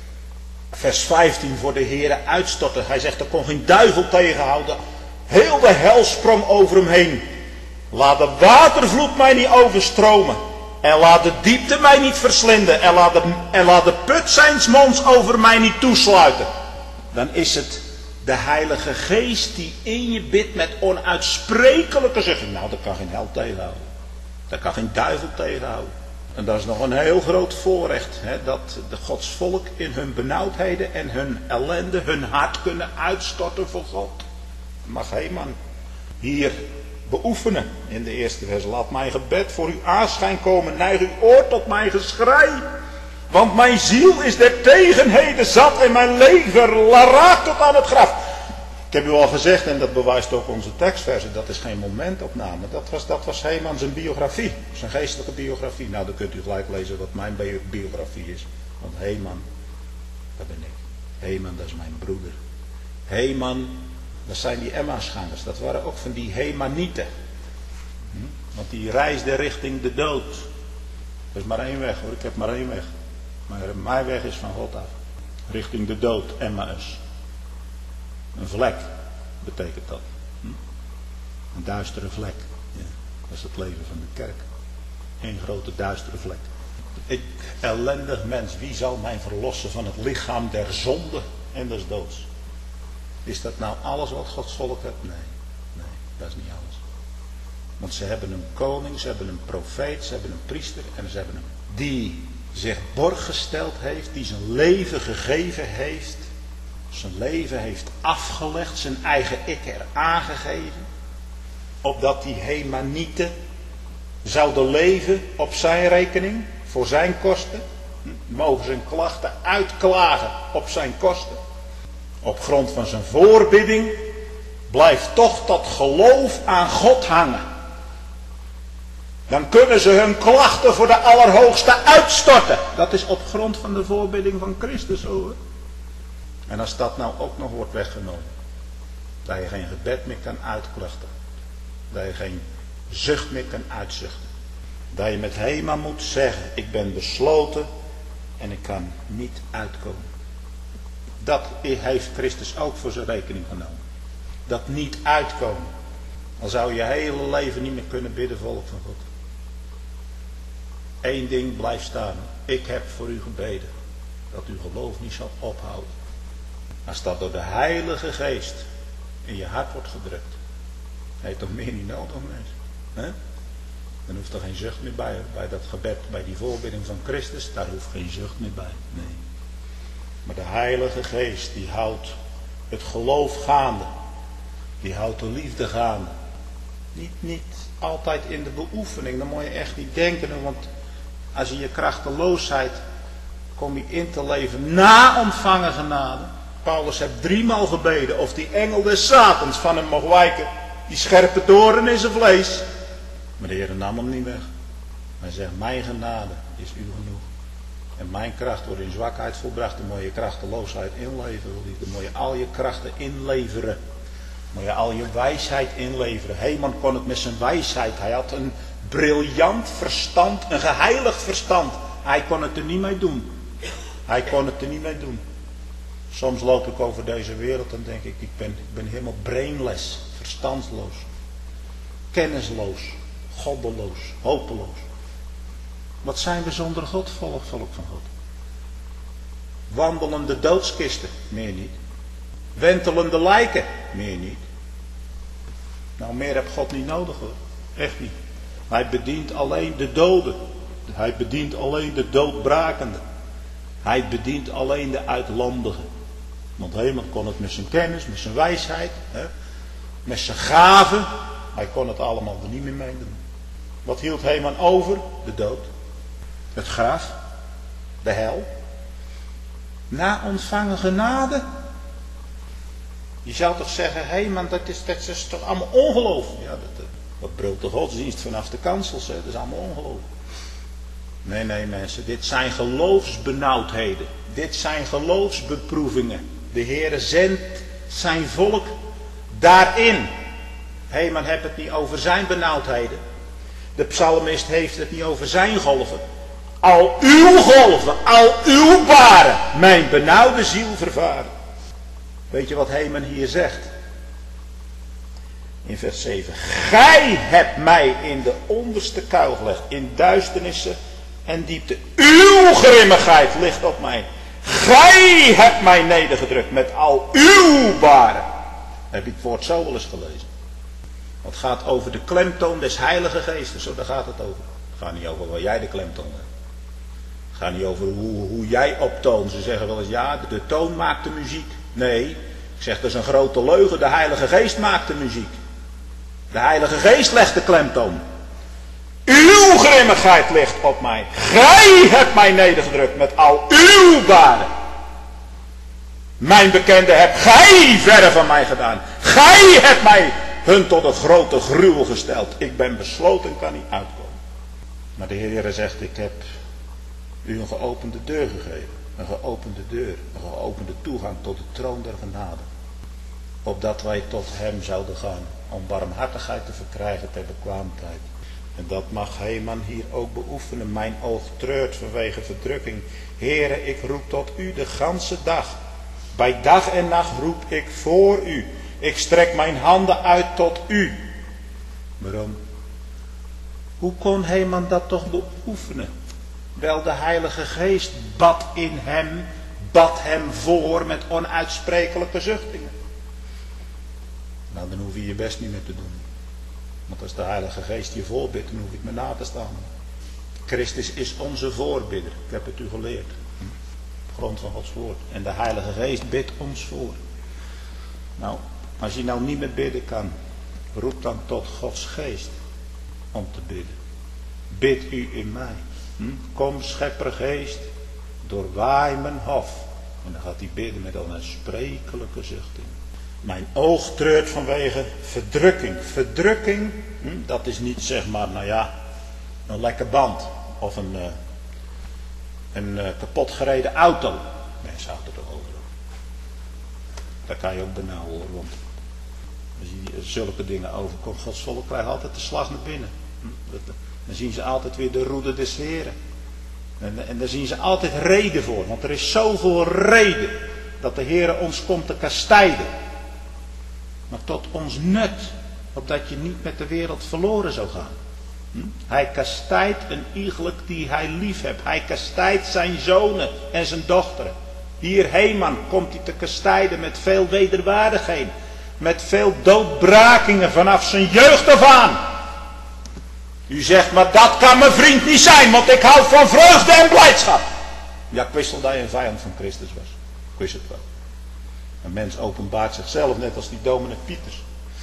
Vers vijftien voor de Heere uitstortte. Hij zegt, er kon geen duivel tegenhouden. Heel de hel sprong over hem heen. Laat de watervloed mij niet overstromen. En laat de diepte mij niet verslinden. En laat de, en laat de put zijns monds over mij niet toesluiten. Dan is het de Heilige Geest die in je bidt met onuitsprekelijke zucht. Nou, dat kan geen hel tegenhouden. Dat kan geen duivel tegenhouden. En dat is nog een heel groot voorrecht. Hè, dat de Gods volk in hun benauwdheden en hun ellende hun hart kunnen uitstorten voor God. Mag Heman hier beoefenen in de eerste vers. Laat mijn gebed voor uw aanschijn komen. Neig uw oor tot mijn geschrei. Want mijn ziel is der tegenheden zat en mijn leger raakt tot aan het graf. Ik heb u al gezegd, en dat bewijst ook onze tekstversen, dat is geen momentopname. Dat was, dat was Heman zijn biografie, zijn geestelijke biografie. Nou, dan kunt u gelijk lezen wat mijn biografie is. Want Heman, dat ben ik. Heman, dat is mijn broeder. Heman, dat zijn die Emmausgangers. Dat waren ook van die Hemanieten. Hm? Want die reisden richting de dood. Er is maar één weg hoor, ik heb maar één weg. Maar mijn weg is van God af. Richting de dood, Emmaus. Een vlek betekent dat. Hm? Een duistere vlek. Ja, dat is het leven van de kerk. Eén grote duistere vlek. Ik, ellendig mens, wie zal mij verlossen van het lichaam der zonde en des doods? Is dat nou alles wat Gods volk heeft? Nee, nee, dat is niet alles. Want ze hebben een koning, ze hebben een profeet, ze hebben een priester en ze hebben een die zich borg gesteld heeft, die zijn leven gegeven heeft, zijn leven heeft afgelegd, zijn eigen ik er aangegeven, opdat die Hemanieten zouden leven op zijn rekening, voor zijn kosten. Mogen zijn klachten uitklagen op zijn kosten. Op grond van zijn voorbidding blijft toch dat geloof aan God hangen. Dan kunnen ze hun klachten voor de Allerhoogste uitstorten. Dat is op grond van de voorbidding van Christus hoor. En als dat nou ook nog wordt weggenomen. Dat je geen gebed meer kan uitklachten. Dat je geen zucht meer kan uitzuchten. Dat je met Heman moet zeggen, ik ben besloten en ik kan niet uitkomen. Dat heeft Christus ook voor zijn rekening genomen. Dat niet uitkomen. Dan zou je hele leven niet meer kunnen bidden, volk van God. Eén ding blijft staan. Ik heb voor u gebeden. Dat uw geloof niet zal ophouden. Als dat door de Heilige Geest in je hart wordt gedrukt. Heb je toch meer niet nodig, mensen? He? Dan hoeft er geen zucht meer bij. Bij dat gebed, bij die voorbidding van Christus. Daar hoeft geen zucht meer bij. Nee. Maar de Heilige Geest die houdt het geloof gaande. Die houdt de liefde gaande. Niet, niet altijd in de beoefening. Dan moet je echt niet denken. Want als je je krachteloosheid kom je in te leven na ontvangen genade. Paulus heeft driemaal gebeden of die engel des Satans van hem mocht wijken. Die scherpe doorn in zijn vlees. Maar de Heer nam hem niet weg. Hij zegt, mijn genade is u genoeg. En mijn kracht wordt in zwakheid volbracht. Dan moet je krachteloosheid inleveren. Dan moet je al je krachten inleveren. Dan moet je al je wijsheid inleveren. Heman kon het met zijn wijsheid. Hij had een briljant verstand. Een geheiligd verstand. Hij kon het er niet mee doen. Hij kon het er niet mee doen. Soms loop ik over deze wereld en denk ik, ik ben, ik ben helemaal brainless. Verstandsloos. Kennisloos. Goddeloos. Hopeloos. Wat zijn we zonder God, volk, volk van God? Wandelende doodskisten, meer niet. Wentelende lijken, meer niet. Nou, meer heb God niet nodig hoor. Echt niet. Hij bedient alleen de doden. Hij bedient alleen de doodbrakenden. Hij bedient alleen de uitlandigen. Want Heman kon het met zijn kennis, met zijn wijsheid, hè, met zijn gaven. Hij kon het allemaal er niet meer mee doen. Wat hield Heman over? De dood. Het graf. De hel. Na ontvangen genade. Je zou toch zeggen, hé man, dat is, dat is toch allemaal ongeloof. Ja, dat, dat brult de godsdienst vanaf de kansels, hè. Dat is allemaal ongeloof. Nee, nee mensen, dit zijn geloofsbenauwdheden. Dit zijn geloofsbeproevingen. De Heere zendt zijn volk daarin. Hé man, heb het niet over zijn benauwdheden. De psalmist heeft het niet over zijn golven. Al uw golven, al uw baren, mijn benauwde ziel vervaren. Weet je wat Heman hier zegt? In vers zeven. Gij hebt mij in de onderste kuil gelegd, in duisternissen en diepte. Uw grimmigheid ligt op mij. Gij hebt mij nedergedrukt met al uw baren. Heb je het woord zo wel eens gelezen? Het gaat over de klemtoon des Heilige Geestes. Zo, daar gaat het over. Het gaat niet over waar jij de klemtoon hebt. Het gaat niet over hoe, hoe jij optoont. Ze zeggen wel eens, ja, de, de toon maakt de muziek. Nee, ik zeg, dat is een grote leugen. De Heilige Geest maakt de muziek. De Heilige Geest legt de klemtoon. Uw grimmigheid ligt op mij. Gij hebt mij nedergedrukt met al uw baren. Mijn bekende hebt gij verre van mij gedaan. Gij hebt mij hun tot een grote gruwel gesteld. Ik ben besloten en kan niet uitkomen. Maar de Heer zegt, ik heb u een geopende deur gegeven. Een geopende deur. Een geopende toegang tot de troon der genade. Opdat wij tot hem zouden gaan. Om barmhartigheid te verkrijgen ter bekwaamheid. En dat mag Heman hier ook beoefenen. Mijn oog treurt vanwege verdrukking. Heere, ik roep tot u de ganse dag. Bij dag en nacht roep ik voor u. Ik strek mijn handen uit tot u. Waarom? Hoe kon Heman dat toch beoefenen? Wel, de Heilige Geest bad in hem, bad hem voor met onuitsprekelijke zuchtingen. Nou, dan hoef je je best niet meer te doen. Want als de Heilige Geest je voorbidt, dan hoef ik me na te staan. Christus is onze voorbidder. Ik heb het u geleerd. Op grond van Gods woord. En de Heilige Geest bidt ons voor. Nou, als je nou niet meer bidden kan, roep dan tot Gods Geest om te bidden. bid u in mij. Hm? Kom scheppergeest, doorwaai mijn hof. En dan gaat hij bidden met al een sprekelijke zuchting. Mijn oog treurt vanwege verdrukking. Verdrukking, hm, dat is niet zeg maar, nou ja, een lekker band. Of een, uh, een uh, kapot gereden auto. Mensen houden er over. Dat kan je ook benauwen hoor. Want als je zulke dingen overkomt, Gods volk krijgt altijd de slag naar binnen. Hm, dat, dan zien ze altijd weer de roede des Heren. En, en daar zien ze altijd reden voor. Want er is zoveel reden dat de Heer ons komt te kastijden. Maar tot ons nut. Opdat je niet met de wereld verloren zou gaan. Hm? Hij kastijdt een iegelijk die hij lief hebt. Hij kastijdt zijn zonen en zijn dochteren. Hier Heman komt hij te kastijden met veel wederwaardigheden. Met veel doodbrakingen vanaf zijn jeugd af aan. U zegt, maar dat kan mijn vriend niet zijn, want ik hou van vreugde en blijdschap. Ja, ik wist al dat je een vijand van Christus was. Ik wist het wel. Een mens openbaart zichzelf, net als die dominee Pieters.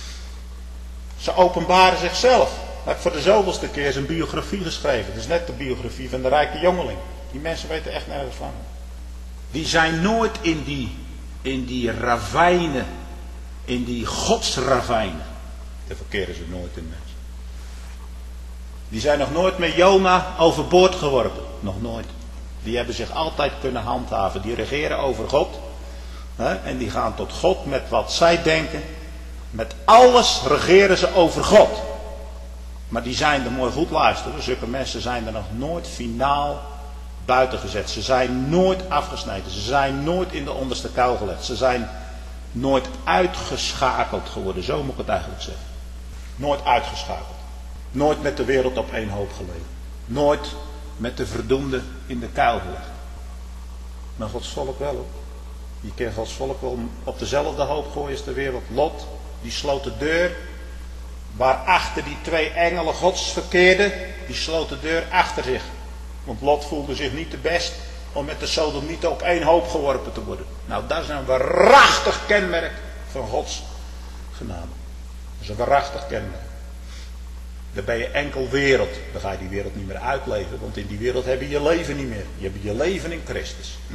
Ze openbaren zichzelf. Ik heb voor de zoveelste keer zijn biografie geschreven. Het is net de biografie van de rijke jongeling. Die mensen weten echt nergens van. Die zijn nooit in die, in die ravijnen, in die godsravijnen. Daar verkeren ze nooit in, mensen. Die zijn nog nooit met Jona overboord geworpen. Nog nooit. Die hebben zich altijd kunnen handhaven. Die regeren over God. Hè? En die gaan tot God met wat zij denken. Met alles regeren ze over God. Maar die zijn er, mooi goed luisteren. Zulke mensen zijn er nog nooit finaal buiten gezet. Ze zijn nooit afgesneden. Ze zijn nooit in de onderste kou gelegd. Ze zijn nooit uitgeschakeld geworden. Zo moet ik het eigenlijk zeggen. Nooit uitgeschakeld. Nooit met de wereld op één hoop gelegen. Nooit met de verdoemde in de kuil gelegd. Maar Gods volk wel hoor. Je kan Gods volk wel op dezelfde hoop gooien als de wereld. Lot, die sloot de deur. Waarachter die twee engelen Gods verkeerden. Die sloot de deur achter zich. Want Lot voelde zich niet te best om met de sodomieten op één hoop geworpen te worden. Nou, dat is een waarachtig kenmerk van Gods genade. Dat is een waarachtig kenmerk. Dan ben je enkel wereld. Dan ga je die wereld niet meer uitleven. Want in die wereld heb je je leven niet meer. Je hebt je leven in Christus. Hm?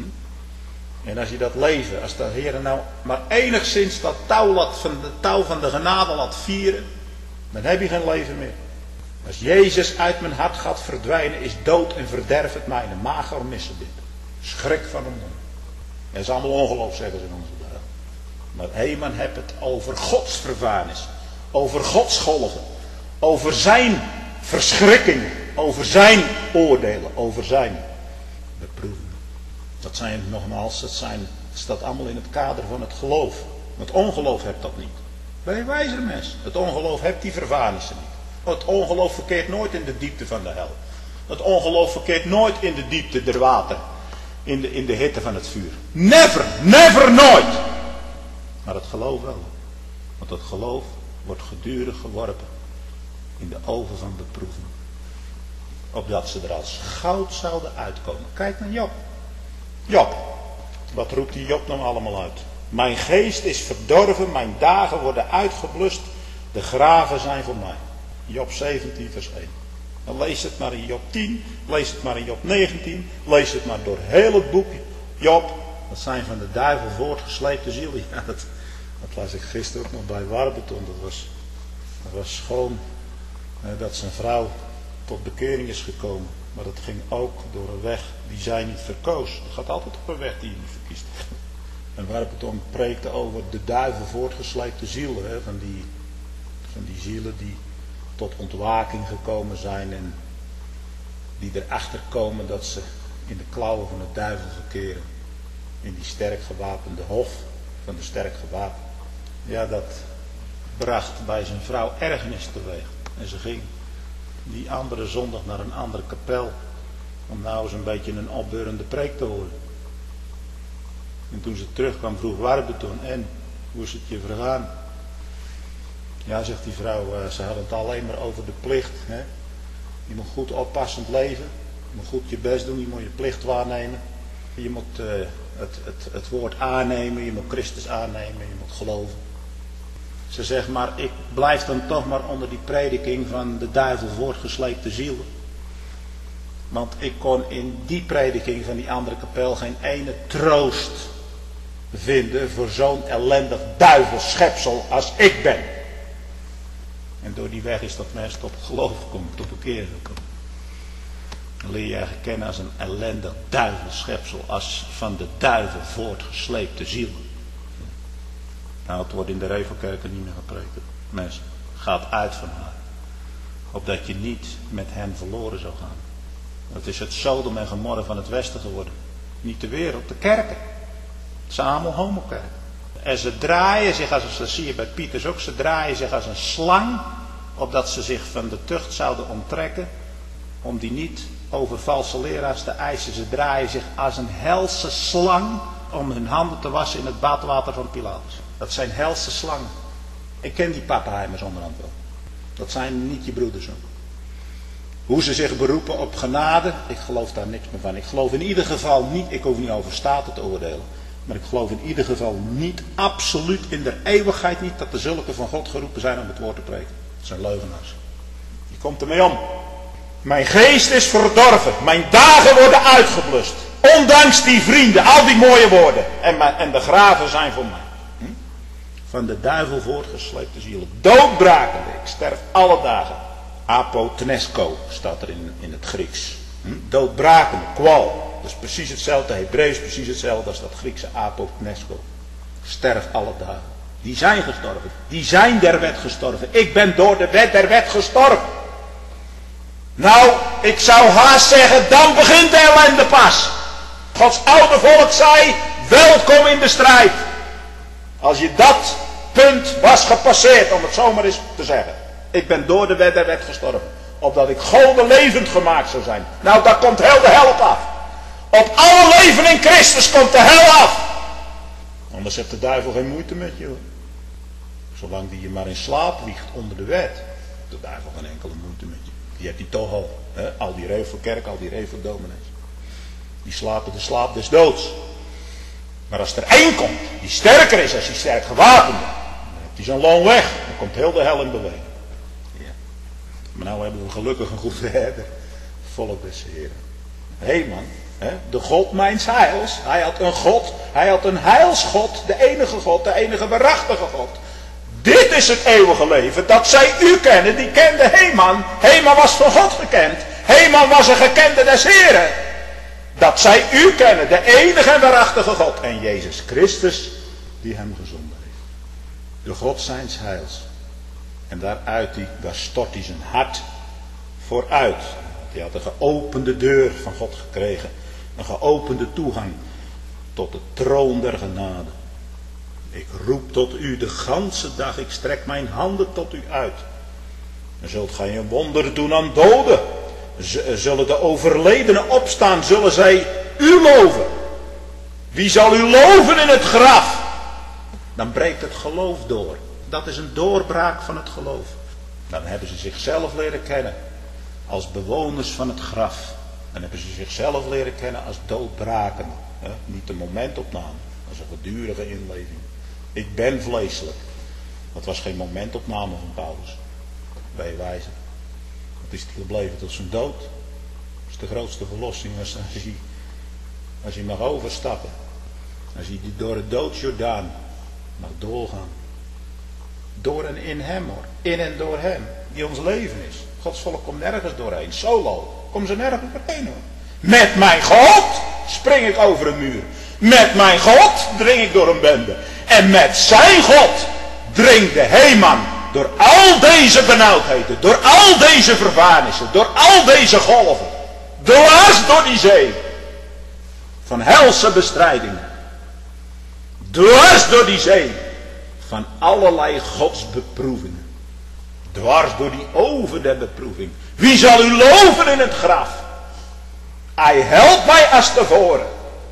En als je dat leven, als de Heer nou maar enigszins dat touw, laat van de, touw van de genade laat vieren. Dan heb je geen leven meer. Als Jezus uit mijn hart gaat verdwijnen, is dood en verderf het mij. Een mager missen dit. Schrik van hem. Dat is allemaal ongeloof, zeggen ze in onze dagen. Maar Heman hebt het over Gods vervaarnis. Over Gods golven. Over zijn verschrikkingen. Over zijn oordelen. Over zijn beproevingen. Dat zijn nogmaals, dat, zijn, dat staat allemaal in het kader van het geloof. Het ongeloof hebt dat niet. Wij wijzer mensen. Het ongeloof hebt die vervaarnissen niet. Het ongeloof verkeert nooit in de diepte van de hel. Het ongeloof verkeert nooit in de diepte der water. In de, in de hitte van het vuur. Never, never, nooit. Maar het geloof wel. Want het geloof wordt gedurig geworpen in de oven van beproeving. Opdat ze er als goud zouden uitkomen. Kijk naar Job. Job. Wat roept die Job nou allemaal uit? Mijn geest is verdorven, mijn dagen worden uitgeblust, de graven zijn voor mij. Job zeventien vers één. Dan lees het maar in Job tien, lees het maar in Job negentien, lees het maar door heel het boek Job. Dat zijn van de duivel voortgesleepte zielen. Ja, dat, dat las ik gisteren ook nog bij Warburton. Dat was, dat was schoon eh, dat zijn vrouw tot bekering is gekomen. Maar dat ging ook door een weg die zij niet verkoos. Het gaat altijd op een weg die je niet verkiest. En Warburton preekte over de duivel voortgesleepte zielen. Hè, van, die, van die zielen die tot ontwaking gekomen zijn. En die erachter komen dat ze in de klauwen van de duivel verkeren. In die sterk gewapende hof van de sterk gewapende. Ja, dat bracht bij zijn vrouw ergernis teweeg. En ze ging die andere zondag naar een andere kapel. Om nou eens een beetje een opbeurende preek te horen. En toen ze terugkwam vroeg Warburton, en hoe is het je vergaan? Ja, zegt die vrouw, uh, ze hadden het alleen maar over de plicht. Hè? Je moet goed oppassend leven. Je moet goed je best doen, je moet je plicht waarnemen. Je moet uh, het, het, het woord aannemen, je moet Christus aannemen, je moet geloven. Ze zegt maar, ik blijf dan toch maar onder die prediking van de duivel voortgesleepte zielen. Want ik kon in die prediking van die andere kapel geen ene troost vinden voor zo'n ellendig duivelschepsel als ik ben. En door die weg is dat mensen tot geloof komen, tot bekeren komen. Dan leer je eigenlijk kennen als een ellendig duivelschepsel, als van de duivel voortgesleepte ziel. Nou, het wordt in de Revelkerken niet meer gepreekt. Mensen, gaat uit van haar. Opdat je niet met hen verloren zou gaan. Het is het Sodom en Gomorra van het Westen geworden. Niet de wereld, de kerken. Het zijn allemaal homokerken. En ze draaien zich, als dat zie je bij Pieters ook, ze draaien zich als een slang. Opdat ze zich van de tucht zouden onttrekken. Om die niet over valse leraars te eisen. Ze draaien zich als een helse slang. Om hun handen te wassen in het badwater van Pilatus. Dat zijn helse slangen. Ik ken die pappenheimers onderhand wel. Dat zijn niet je broeders ook. Hoe ze zich beroepen op genade, ik geloof daar niks meer van. Ik geloof in ieder geval niet, ik hoef niet over staten te oordelen. Maar ik geloof in ieder geval niet, absoluut in de eeuwigheid niet, dat er zulke van God geroepen zijn om het woord te preken. Dat zijn leugenaars. Je komt ermee om. Mijn geest is verdorven. Mijn dagen worden uitgeblust. Ondanks die vrienden, al die mooie woorden. En, mijn, en de graven zijn voor mij. Hm? Van de duivel voortgesleepte zielen. Doodbrakende. Ik sterf alle dagen. Apotnesko staat er in, in het Grieks. Hm? Doodbrakende, kwal. Dat is precies hetzelfde, Hebreeuws precies hetzelfde als dat Griekse apotnesko. Sterf alle dagen. Die zijn gestorven. Die zijn der wet gestorven. Ik ben door de wet der wet gestorven. Nou, ik zou haast zeggen, dan begint de ellende pas. Gods oude volk zei, welkom in de strijd. Als je dat punt was gepasseerd, om het zomaar eens te zeggen. Ik ben door de wet der wet gestorven. Opdat ik Gode levend gemaakt zou zijn. Nou, daar komt heel de hel op af. Op alle leven in Christus komt de hel af. Anders heeft de duivel geen moeite met je. Hoor. Zolang die je maar in slaap wiegt onder de wet. Heeft de duivel geen enkele moeite met je. Die hebt die toch al. Hè? Al die revelkerk, al die reveldominees. Die slapen de slaap des doods. Maar als er één komt die sterker is als die sterk gewapende. Dan heeft hij zijn loon weg. Dan komt heel de hel in beweging. Ja. Maar nou hebben we gelukkig een goede herder. Volk des Heren. Hé hey man. Hè? De God mijns heils. Hij had een God. Hij had een heilsgod. De enige God. De enige waarachtige God. Dit is het eeuwige leven. Dat zij u kennen. Die kende Heman. Heman was van God gekend. Heman was een gekende des Heren. Dat zij u kennen. De enige en waarachtige God. En Jezus Christus. Die hem gezonden heeft. De God zijns heils. En daaruit die, daar stort hij zijn hart vooruit. Hij had een geopende deur van God gekregen. Een geopende toegang. Tot de troon der genade. Ik roep tot u de ganse dag. Ik strek mijn handen tot u uit. Dan zult gij een wonder doen aan doden. Z- zullen de overledenen opstaan. Zullen zij u loven. Wie zal u loven in het graf? Dan breekt het geloof door. Dat is een doorbraak van het geloof. Dan hebben ze zichzelf leren kennen. Als bewoners van het graf. Dan hebben ze zichzelf leren kennen als doodbrakende. He? Niet een momentopname. Dat is een gedurige inleving. Ik ben vleeselijk. Dat was geen momentopname van Paulus. Bij wijze. Wat is hij gebleven tot zijn dood? Dat is de grootste verlossing. Als hij, als hij mag overstappen. Als hij door het doodsjordaan mag doorgaan. Door en in hem hoor. In en door hem. Die ons leven is. Gods volk komt nergens doorheen. Solo. Komen ze nergens doorheen hoor. Met mijn God spring ik over een muur. Met mijn God dring ik door een bende. En met zijn God dringt de Heman door al deze benauwdheden. Door al deze vervaarnissen. Door al deze golven. Dwars door die zee. Van helse bestrijdingen. Dwars door die zee. Van allerlei godsbeproevingen. Dwars door die oven der beproeving. Wie zal u loven in het graf? Hij helpt mij als tevoren.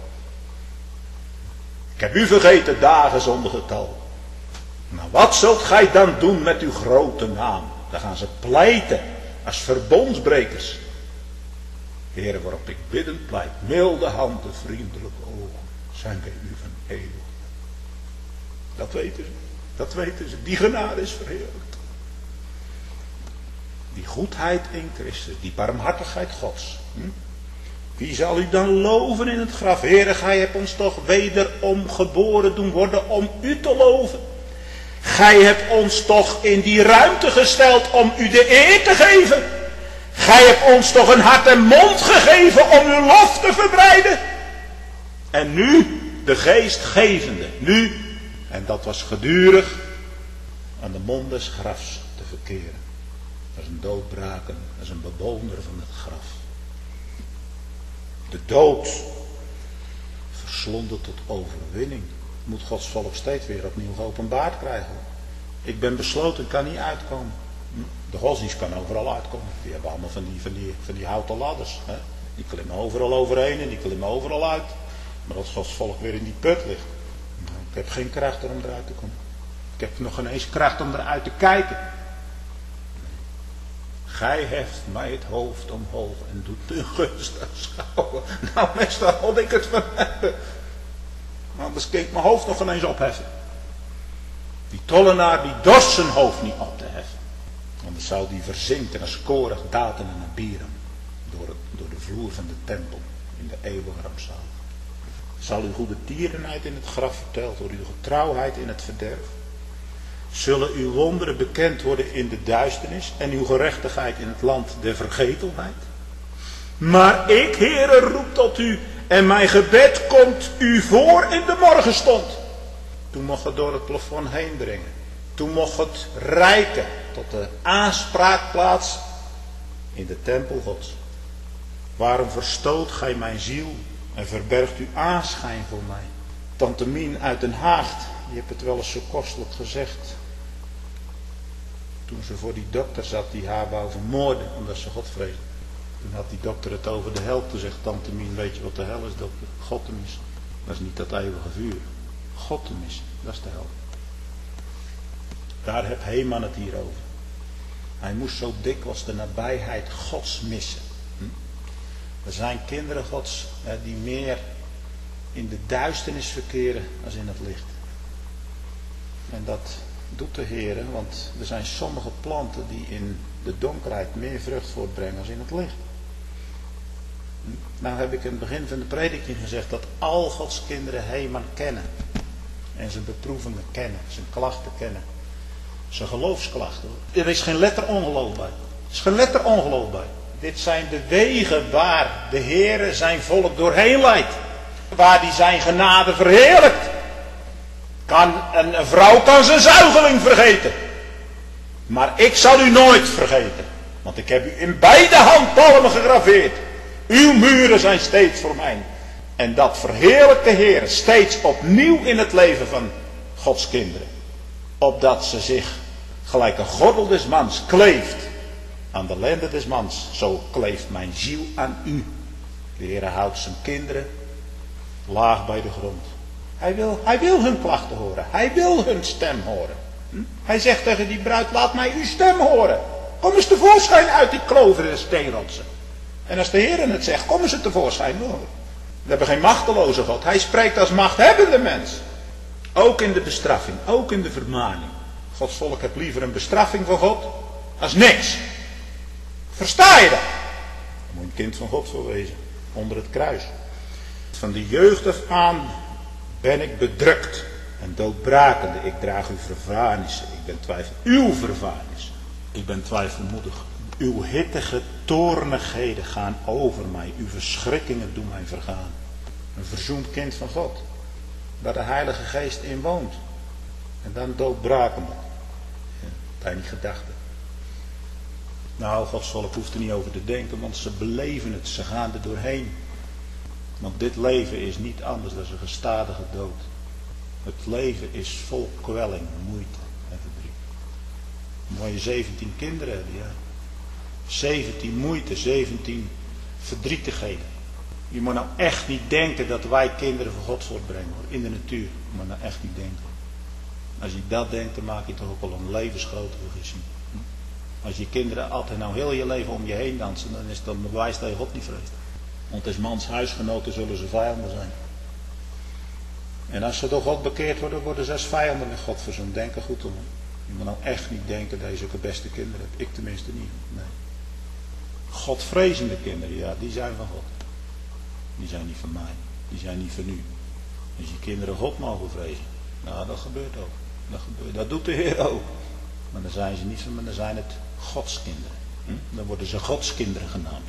Ik heb u vergeten dagen zonder getal. Maar wat zult gij dan doen met uw grote naam? Dan gaan ze pleiten als verbondsbrekers. Heere, waarop ik biddend pleit. Milde handen, vriendelijke ogen zijn bij u van eeuwig. Dat weten ze. Dat weten ze. Die genade is verheerlijkt. Die goedheid in Christus, die barmhartigheid Gods. Hm? Wie zal u dan loven in het graf? Heere, gij hebt ons toch wederom geboren doen worden om u te loven. Gij hebt ons toch in die ruimte gesteld om u de eer te geven. Gij hebt ons toch een hart en mond gegeven om uw lof te verbreiden. En nu de geestgevende, nu, en dat was gedurig, aan de mond des grafs te verkeren. Dat is een doodbraken, dat is een bewoner van het graf. De dood verslonden tot overwinning. Moet Gods volk steeds weer opnieuw geopenbaard krijgen. Ik ben besloten, kan niet uitkomen. De godsdienst kan overal uitkomen. Die hebben allemaal van die, van die, van die houten ladders. Hè? Die klimmen overal overheen en die klimmen overal uit. Maar als Gods volk weer in die put ligt. Nou, ik heb geen kracht om eruit te komen. Ik heb nog geen eens kracht om eruit te kijken. Gij heft mij het hoofd omhoog en doet de gunst aanschouwen. Nou, meestal had ik het van hebben. Anders kan ik mijn hoofd nog ineens opheffen. Die tollenaar die dorst zijn hoofd niet op te heffen. Anders zou die verzinken als korig daten en bieren. Door, het, door de vloer van de tempel in de eeuwige rampzaal. Zal uw goede tierenheid in het graf verteld worden, uw getrouwheid in het verderf. Zullen uw wonderen bekend worden in de duisternis en uw gerechtigheid in het land der vergetelheid? Maar ik, Heere, roep tot u en mijn gebed komt u voor in de morgenstond. Toen mocht het door het plafond heen dringen. Toen mocht het reiken tot de aanspraakplaats in de tempel Gods. Waarom verstoot gij mijn ziel en verbergt u aanschijn voor mij? Tante Mien uit Den Haag, die heeft het wel eens zo kostelijk gezegd. Toen ze voor die dokter zat die haar wou vermoorden omdat ze God vreesde. Toen had die dokter het over de hel. Toen zegt Tante Mien, weet je wat de hel is, dokter? God te missen. Dat is niet dat eeuwige vuur. God te missen, dat is de hel. Daar heeft Heeman het hier over. Hij moest zo dikwijls de nabijheid Gods missen. Hm? Er zijn kinderen Gods hè, die meer in de duisternis verkeren als in het licht. En dat doet de Heer, want er zijn sommige planten die in de donkerheid meer vrucht voortbrengen als in het licht. Nou heb ik in het begin van de prediking gezegd dat al Gods kinderen Heeman kennen. En zijn beproevingen kennen, zijn klachten kennen. Zijn geloofsklachten. Er is geen letter ongeloof bij. Er is geen letter ongeloof bij. Dit zijn de wegen waar de Heer zijn volk doorheen leidt. Waar hij zijn genade verheerlijkt. Kan, een, een vrouw kan zijn zuigeling vergeten. Maar ik zal u nooit vergeten. Want ik heb u in beide handpalmen gegraveerd. Uw muren zijn steeds voor mij. En dat verheerlijkt de Heer steeds opnieuw in het leven van Gods kinderen. Opdat ze zich gelijk een gordel des mans kleeft aan de lenden des mans. Zo kleeft mijn ziel aan u. De Heer houdt zijn kinderen laag bij de grond. Hij wil, hij wil hun klachten horen. Hij wil hun stem horen. Hm? Hij zegt tegen die bruid, laat mij uw stem horen. Kom eens tevoorschijn uit die kloven en steenrotsen. En als de Heer het zegt, kom eens tevoorschijn horen. We hebben geen machteloze God. Hij spreekt als machthebbende mens. Ook in de bestraffing, ook in de vermaning. Gods volk heeft liever een bestraffing van God als niks. Versta je dat? Daar moet je een kind van God voor wezen. Onder het kruis. Van de jeugd af aan ben ik bedrukt en doodbrakende. Ik draag uw vervaarnissen. Ik ben twijfel. Uw vervaarnissen. Ik ben twijfelmoedig. Uw hittige toornigheden gaan over mij. Uw verschrikkingen doen mij vergaan. Een verzoend kind van God. Waar de Heilige Geest in woont. En dan doodbrakende. Ja, weinig gedachten. Nou, Gods volk hoeft er niet over te denken. Want ze beleven het. Ze gaan er doorheen. Want dit leven is niet anders dan een gestadige dood. Het leven is vol kwelling, moeite en verdriet. Moet je zeventien kinderen hebben, ja. zeventien moeite, zeventien verdrietigheden. Je moet nou echt niet denken dat wij kinderen van God voortbrengen hoor, in de natuur. Je moet nou echt niet denken. Als je dat denkt, dan maak je toch ook al een levensgrote vergissing. Als je kinderen altijd nou heel je leven om je heen dansen, dan is het dan bewijs dat je God niet vreest. Want als mans huisgenoten zullen ze vijanden zijn. En als ze door God bekeerd worden, worden ze als vijanden met God verzoend. Denk er goed om. Je moet nou echt niet denken dat je zulke beste kinderen hebt. Ik tenminste niet. Nee. Godvrezende kinderen, ja, die zijn van God. Die zijn niet van mij. Die zijn niet van u. Dus je kinderen God mogen vrezen. Nou, dat gebeurt ook. Dat, gebeurt, dat doet de Heer ook. Maar dan zijn ze niet van, maar dan zijn het Godskinderen. Hm? Dan worden ze Godskinderen genaamd.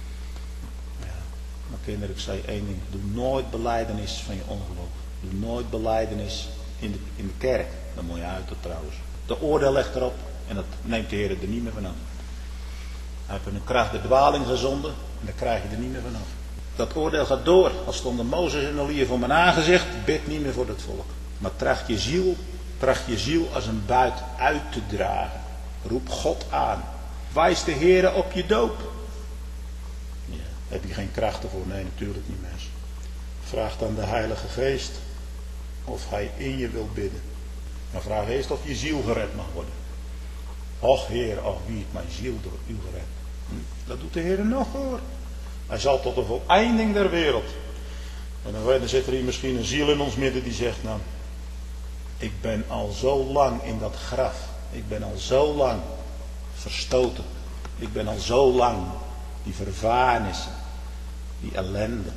Ja. Maar kinderen, ik zei één ding. Doe nooit belijdenis van je ongeloof. Doe nooit belijdenis in de, in de kerk. Dan moet je uit dat trouwens. De oordeel legt erop. En dat neemt de Heer er niet meer vanaf. Hij heeft een kracht de dwaling gezonden. En daar krijg je er niet meer vanaf. Dat oordeel gaat door. Als stond Mozes in Elia voor mijn aangezicht. Bid niet meer voor het volk. Maar tracht je ziel. Tracht je ziel als een buit uit te dragen. Roep God aan. Wijs de Heere op je doop. Ja, heb je geen krachten voor? Nee, natuurlijk niet, mensen. Vraag dan de Heilige Geest of hij in je wil bidden. Maar vraag eerst of je ziel gered mag worden. Och Heer, och wie het mijn ziel door u gered. Dat doet de Heer nog hoor. Hij zal tot de voleinding der wereld. En dan, dan zit er hier misschien een ziel in ons midden die zegt, nou, ik ben al zo lang in dat graf. Ik ben al zo lang verstoten. Ik ben al zo lang die vervaarnissen, die ellende.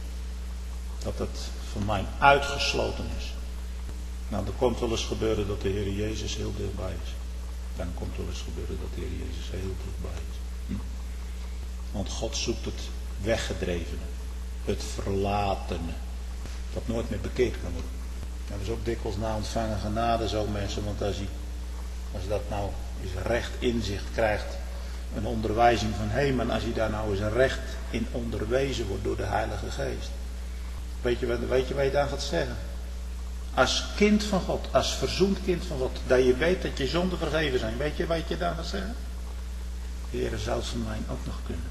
Dat het voor mij uitgesloten is. Nou, er komt wel eens gebeuren dat de Heer Jezus heel dichtbij is. Dan komt wel eens gebeuren dat de Heer Jezus heel dichtbij is. Hm? Want God zoekt het weggedrevene, het verlatene, dat nooit meer bekeerd kan worden. En dat is ook dikwijls na ontvangen genade zo, mensen, want als je, als dat nou eens recht inzicht krijgt, een onderwijzing van Heman, als je daar nou eens recht in onderwezen wordt door de Heilige Geest. Weet je, weet je wat je dan gaat zeggen? Als kind van God, als verzoend kind van God, dat je weet dat je zonden vergeven zijn, weet je wat je dan gaat zeggen? Heere, zou het van mij ook nog kunnen?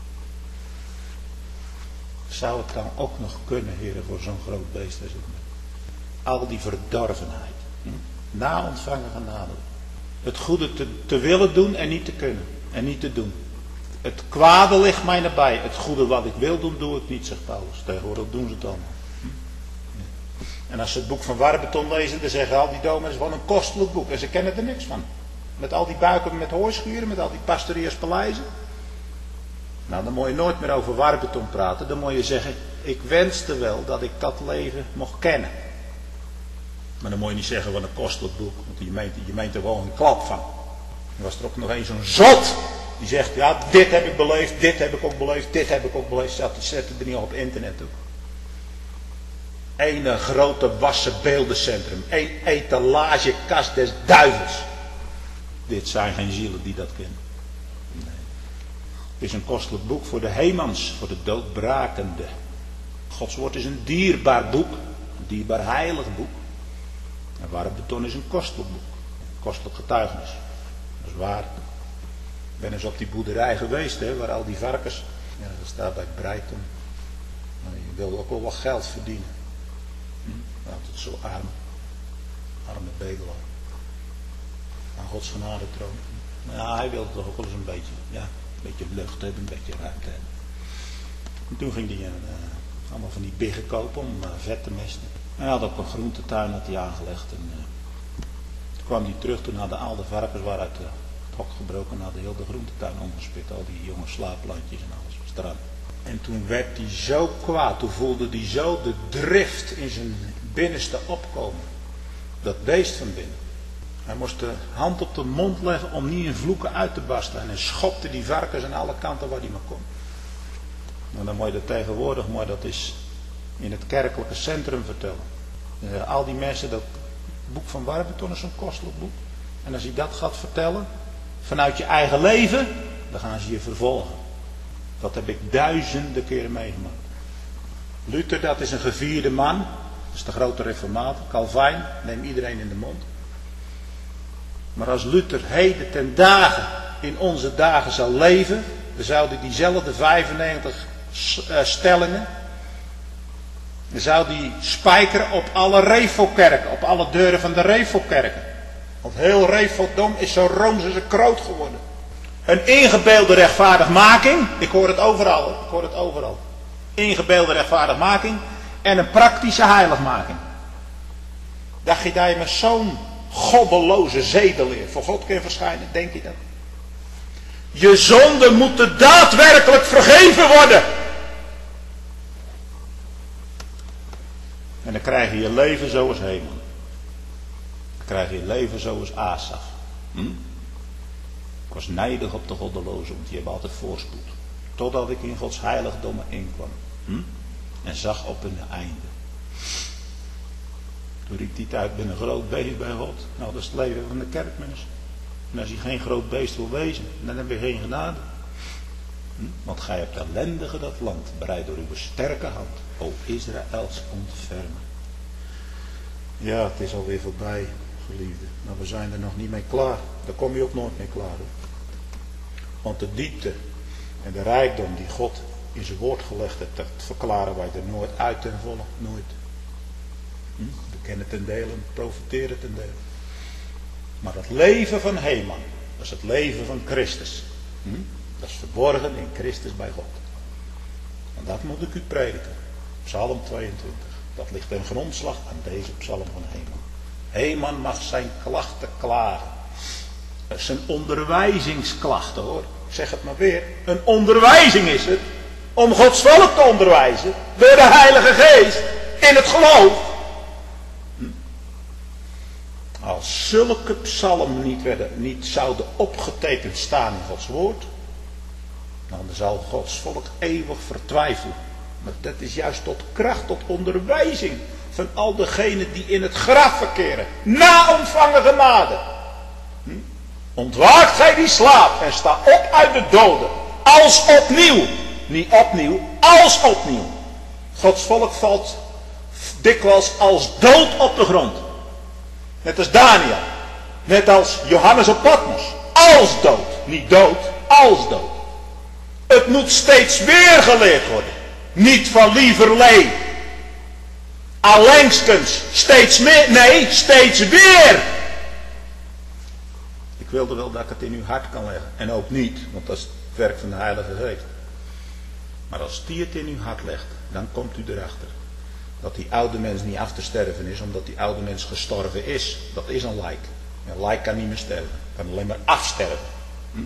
Zou het dan ook nog kunnen, Heere, voor zo'n groot beest als ik ben? Al die verdorvenheid. Hm? Na ontvangen genade. Het goede te, te willen doen en niet te kunnen. En niet te doen. Het kwade ligt mij nabij. Het goede wat ik wil doen, doe ik niet, zegt Paulus. Tegenwoordig doen ze het allemaal. Hm? Ja. En als ze het boek van Warburton lezen, dan zeggen al die dominees, wat een kostelijk boek. En ze kennen er niks van. Met al die buiken met hooischuren, met al die pastorierspaleizen. Nou, dan moet je nooit meer over Warburton praten. Dan moet je zeggen, ik wenste wel dat ik dat leven mocht kennen. Maar dan moet je niet zeggen, wat een kostelijk boek. Want je meent, je meent er wel een klap van. Er was er ook nog eens zo'n zot. Die zegt, ja, dit heb ik beleefd, dit heb ik ook beleefd, dit heb ik ook beleefd. Zet, zet het er niet op internet ook. Eén grote wassen beeldencentrum. Eén etalagekast des duivels. Dit zijn geen zielen die dat kennen. Nee. Het is een kostelijk boek voor de Hemans, voor de doodbrakende. Gods woord is een dierbaar boek. Een dierbaar heilig boek. En Warburton is een kostelijk boek. Een kostelijk getuigenis. Dat is waar. Ik ben eens op die boerderij geweest, hè, waar al die varkens. Ja, dat staat bij Brighton. Nou, je wilde ook wel wat geld verdienen. Hm? Altijd zo arm. Arme bedelaar. Aan Gods genade troon. Maar ja, hij wilde toch ook wel eens een beetje, ja, een beetje lucht hebben, een beetje ruimte hebben. En toen ging hij uh, allemaal van die biggen kopen om uh, vet te mesten. Hij had ook een groentetuin had hij aangelegd. En, uh, toen kwam hij terug, toen hadden al de varkens waren uit uh, het hok gebroken, hadden heel de groentetuin omgespit. Al die jonge slaapplantjes en alles was eraan. En toen werd hij zo kwaad, toen voelde hij zo de drift in zijn binnenste opkomen. Dat beest van binnen. Hij moest de hand op de mond leggen om niet in vloeken uit te barsten. En hij schopte die varkens aan alle kanten waar hij maar kon. En dan moet je dat tegenwoordig, maar dat is in het kerkelijke centrum vertellen. Uh, al die mensen, dat boek van Warburton is zo'n kostelijk boek. En als je dat gaat vertellen, vanuit je eigen leven, dan gaan ze je vervolgen. Dat heb ik duizenden keren meegemaakt. Luther, dat is een gevierde man. Dat is de grote reformator. Calvijn, neem iedereen in de mond. Maar als Luther heden ten dagen in onze dagen zou leven, dan zouden diezelfde vijfennegentig stellingen, dan zou die spijkeren op alle Refokerken, op alle deuren van de Refokerken. Want heel Refodom is zo rooms als een kroot geworden. Een ingebeelde rechtvaardigmaking, ik hoor het overal, ik hoor het overal. Ingebeelde rechtvaardigmaking en een praktische heiligmaking. Dacht je dat je met zo'n goddeloze zedeleer voor God kunt verschijnen, denk je dat? Je zonden moeten daadwerkelijk vergeven worden. En dan krijg je je leven zoals Heman. Dan krijg je je leven zoals Asaf. Hm? Ik was nijdig op de goddelozen, want die hebben altijd voorspoed. Totdat ik in Gods heiligdommen inkwam. Hm? En zag op hun einde. Toen riep die uit, ik ben een groot beest bij God. Nou, dat is het leven van de kerkmens. En als je geen groot beest wil wezen, dan heb je geen genade. Hm? Want gij hebt ellendige dat land, bereid door uw sterke hand. O Israëls ontfermen. Ja, het is alweer voorbij, geliefde. Maar we zijn er nog niet mee klaar. Daar kom je ook nooit mee klaar. Hoor. Want de diepte en de rijkdom die God in zijn woord gelegd heeft, dat verklaren wij er nooit uit ten volle. Nooit. Hm? We kennen ten dele, profiteren ten dele. Maar het leven van Heman, dat is het leven van Christus. Hm? Dat is verborgen in Christus bij God. En dat moet ik u prediken. Psalm tweeëntwintig. Dat ligt ten grondslag aan deze psalm van Heman. Heman mag zijn klachten klagen. Dat zijn onderwijzingsklachten hoor. Ik zeg het maar weer. Een onderwijzing is het. Om Gods volk te onderwijzen. Door de Heilige Geest. In het geloof. Hm. Als zulke psalmen niet, werden, niet zouden opgetekend staan in Gods woord. Dan zal Gods volk eeuwig vertwijfelen. Maar dat is juist tot kracht, tot onderwijzing. Van al degenen die in het graf verkeren. Na ontvangen genade. Hm? Ontwaakt gij die slaapt en sta op uit de doden. Als opnieuw. Niet opnieuw, als opnieuw. Gods volk valt dikwijls als dood op de grond. Net als Daniel. Net als Johannes op Patmos. Als dood. Niet dood, als dood. Het moet steeds weer geleerd worden. Niet van lieverlee. Allengskens. Steeds meer. Nee, steeds weer. Ik wilde wel dat ik het in uw hart kan leggen. En ook niet. Want dat is het werk van de Heilige Geest. Maar als die het in uw hart legt. Dan komt u erachter. Dat die oude mens niet af te sterven is. Omdat die oude mens gestorven is. Dat is een lijk. Een lijk kan niet meer sterven. Kan alleen maar afsterven. Hm?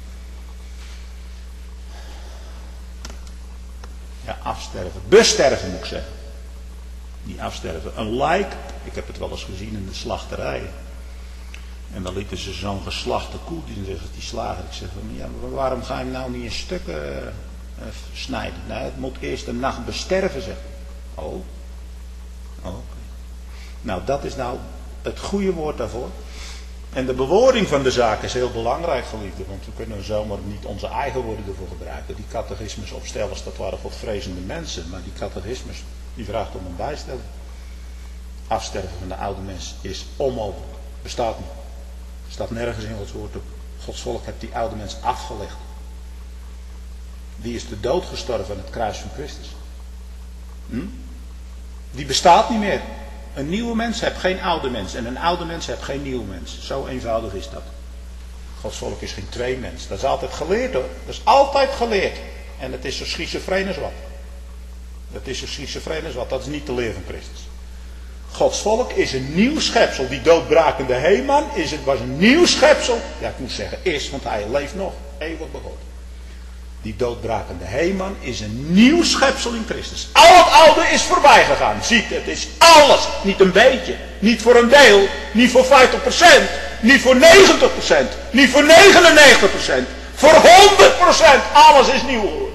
Ja, afsterven. Besterven moet ik zeggen. Niet afsterven. Een lijk. Ik heb het wel eens gezien in de slachterijen. En dan lieten ze zo'n geslachte koe. Die zegt die slager. Ik zeg van ja, maar waarom ga je hem nou niet in stukken uh, snijden? Nou, het moet eerst een nacht besterven, zeg. Oh. Oh, oké. Okay. Nou, dat is nou het goede woord daarvoor. En de bewoording van de zaak is heel belangrijk, geliefden. Want we kunnen zomaar niet onze eigen woorden ervoor gebruiken. Die catechismus opstellers, dat waren godvrezende mensen. Maar die catechismus, die vraagt om een bijstelling. Afsterven van de oude mens is onmogelijk. Bestaat niet. Staat nergens in Gods woord op. Gods volk heeft die oude mens afgelegd. Die is de dood gestorven aan het kruis van Christus. Hm? Die bestaat niet meer. Een nieuwe mens heeft geen oude mens. En een oude mens heeft geen nieuwe mens. Zo eenvoudig is dat. Gods volk is geen twee mens. Dat is altijd geleerd hoor. Dat is altijd geleerd. En het is zo schizofreen als wat. Dat is zo schizofreen als wat. Dat is niet de leer van Christus. Gods volk is een nieuw schepsel. Die doodbrakende Heman is het, was een nieuw schepsel. Ja, ik moet zeggen is, want hij leeft nog. Eeuwig bij God. Die doodbrakende Heman is een nieuw schepsel in Christus. Al het oude is voorbij gegaan. Ziet, het is alles. Niet een beetje. Niet voor een deel. Niet voor vijftig procent. Niet voor negentig procent. Niet voor negenennegentig procent. Voor honderd procent. Alles is nieuw geworden.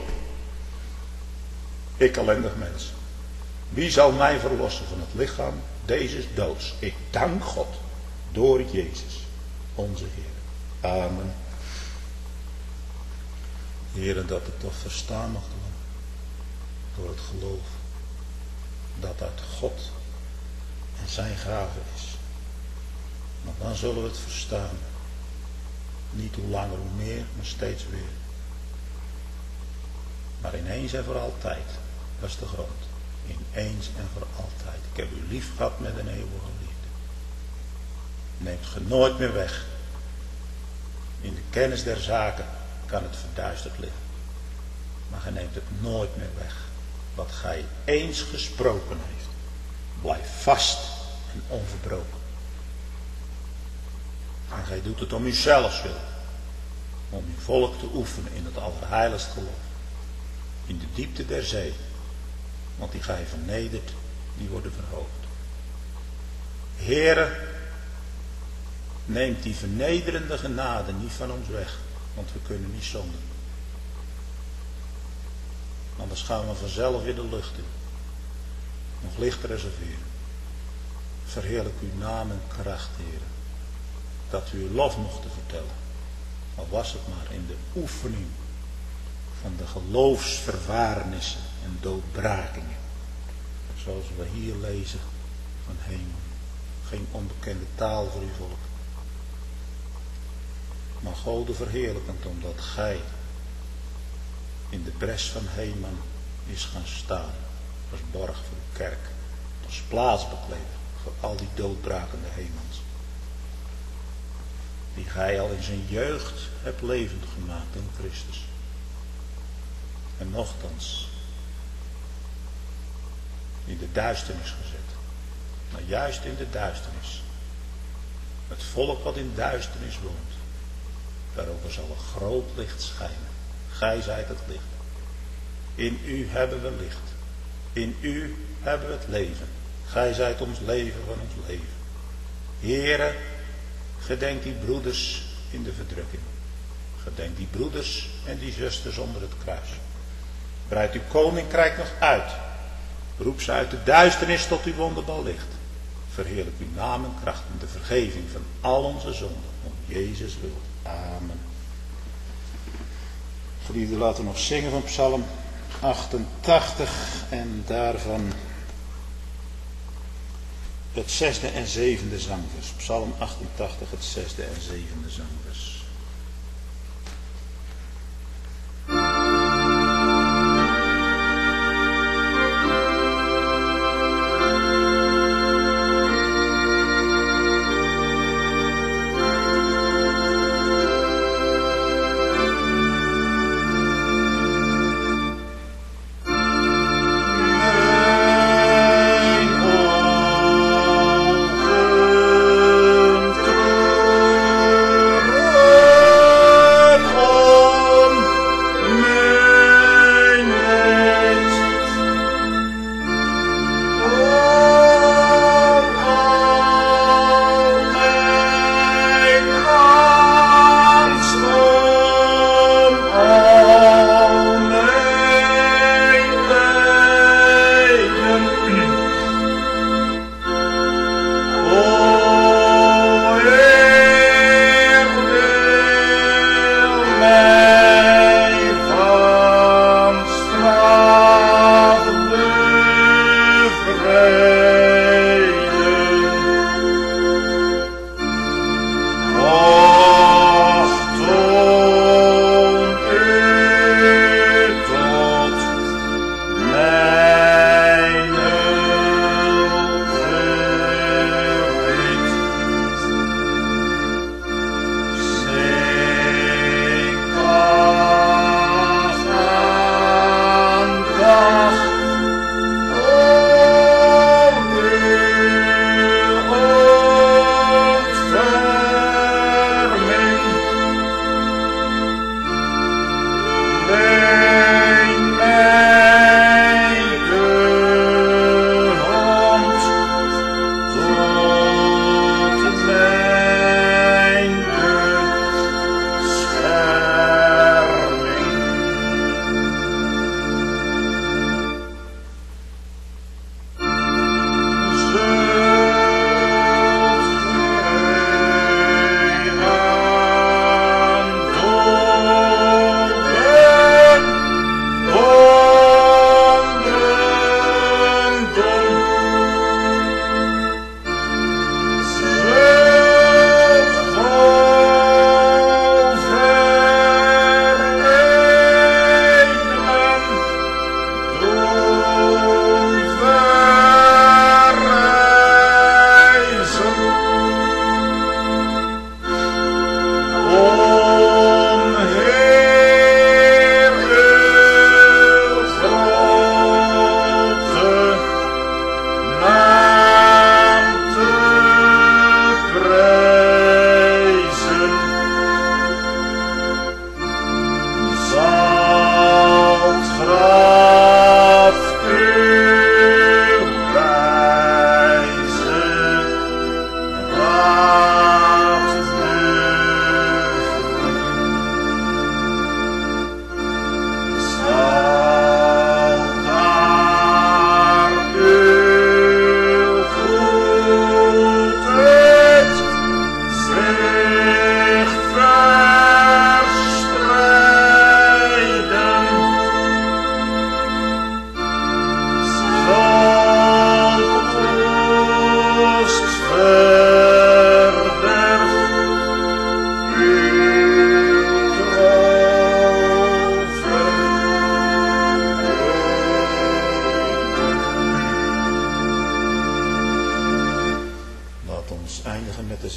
Ik ellendig mens. Wie zal mij verlossen van het lichaam deze doods? Ik dank God door Jezus, onze Heer. Amen. Heere, dat het toch verstaan mag worden door het geloof dat uit God en zijn gave is. Maar dan zullen we het verstaan. Niet hoe langer hoe meer, maar steeds weer. Maar ineens en voor altijd. Dat is de grond. Ineens en voor altijd. Ik heb u lief gehad met een eeuwige liefde. Neemt ge nooit meer weg. In de kennis der zaken kan het verduisterd liggen. Maar gij neemt het nooit meer weg. Wat gij eens gesproken heeft. Blijf vast en onverbroken. En gij doet het om uzelf wil. om uw volk te oefenen in het allerheiligst geloof. In de diepte der zee. Want die gij vernedert, die worden verhoogd. Heere, neemt die vernederende genade niet van ons weg. Want we kunnen niet zonder. Anders gaan we vanzelf weer de lucht in. Nog licht reserveren. Verheerlijk uw naam en kracht, Heere. Dat u uw lof mochten vertellen. Al was het maar in de oefening van de geloofsverwaarnissen en doodbrakingen. Zoals we hier lezen van hemel. Geen onbekende taal voor uw volk. Maar Gode verheerlijkend omdat gij in de bres van Heman is gaan staan. Als borg voor uw kerk. Als plaatsbekleder voor al die doodbrakende Hemans. Die gij al in zijn jeugd hebt levend gemaakt in Christus. En nochtans in de duisternis gezet. Maar juist in de duisternis. Het volk wat in duisternis woont. Daarover zal een groot licht schijnen. Gij zijt het licht. In u hebben we licht. In u hebben we het leven. Gij zijt ons leven van ons leven. Heere, gedenk die broeders in de verdrukking. Gedenk die broeders en die zusters onder het kruis. Breid uw koninkrijk nog uit. Roep ze uit de duisternis tot uw wonderbaar licht. Verheerlijk uw naam en kracht en de vergeving van al onze zonden. Om Jezus wil. Amen. Geliefden, laten we nog zingen van Psalm achtentachtig en daarvan het zesde en zevende zangvers. Psalm achtentachtig, het zesde en zevende zangvers. Oh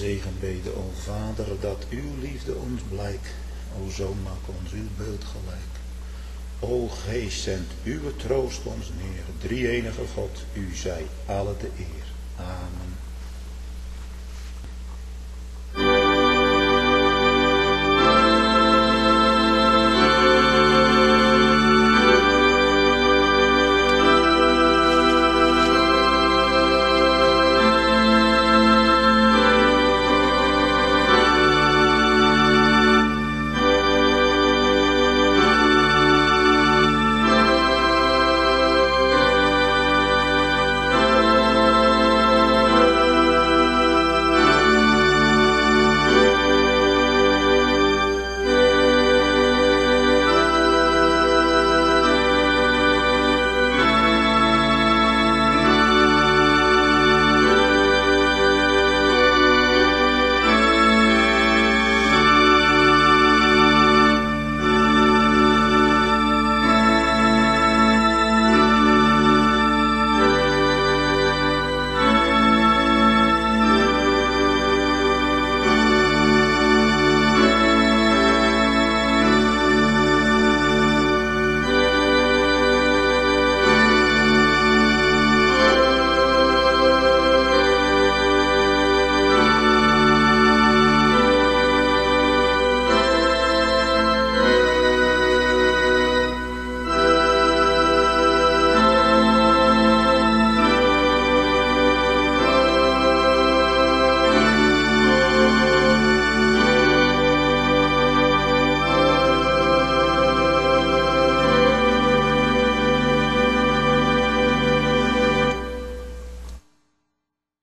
zegenbede, o Vader, dat uw liefde ons blijkt. O Zoon, maak ons uw beeld gelijk. O Geest, zend uw troost ons neer. Drie-enige God, u zij alle de eer. Amen.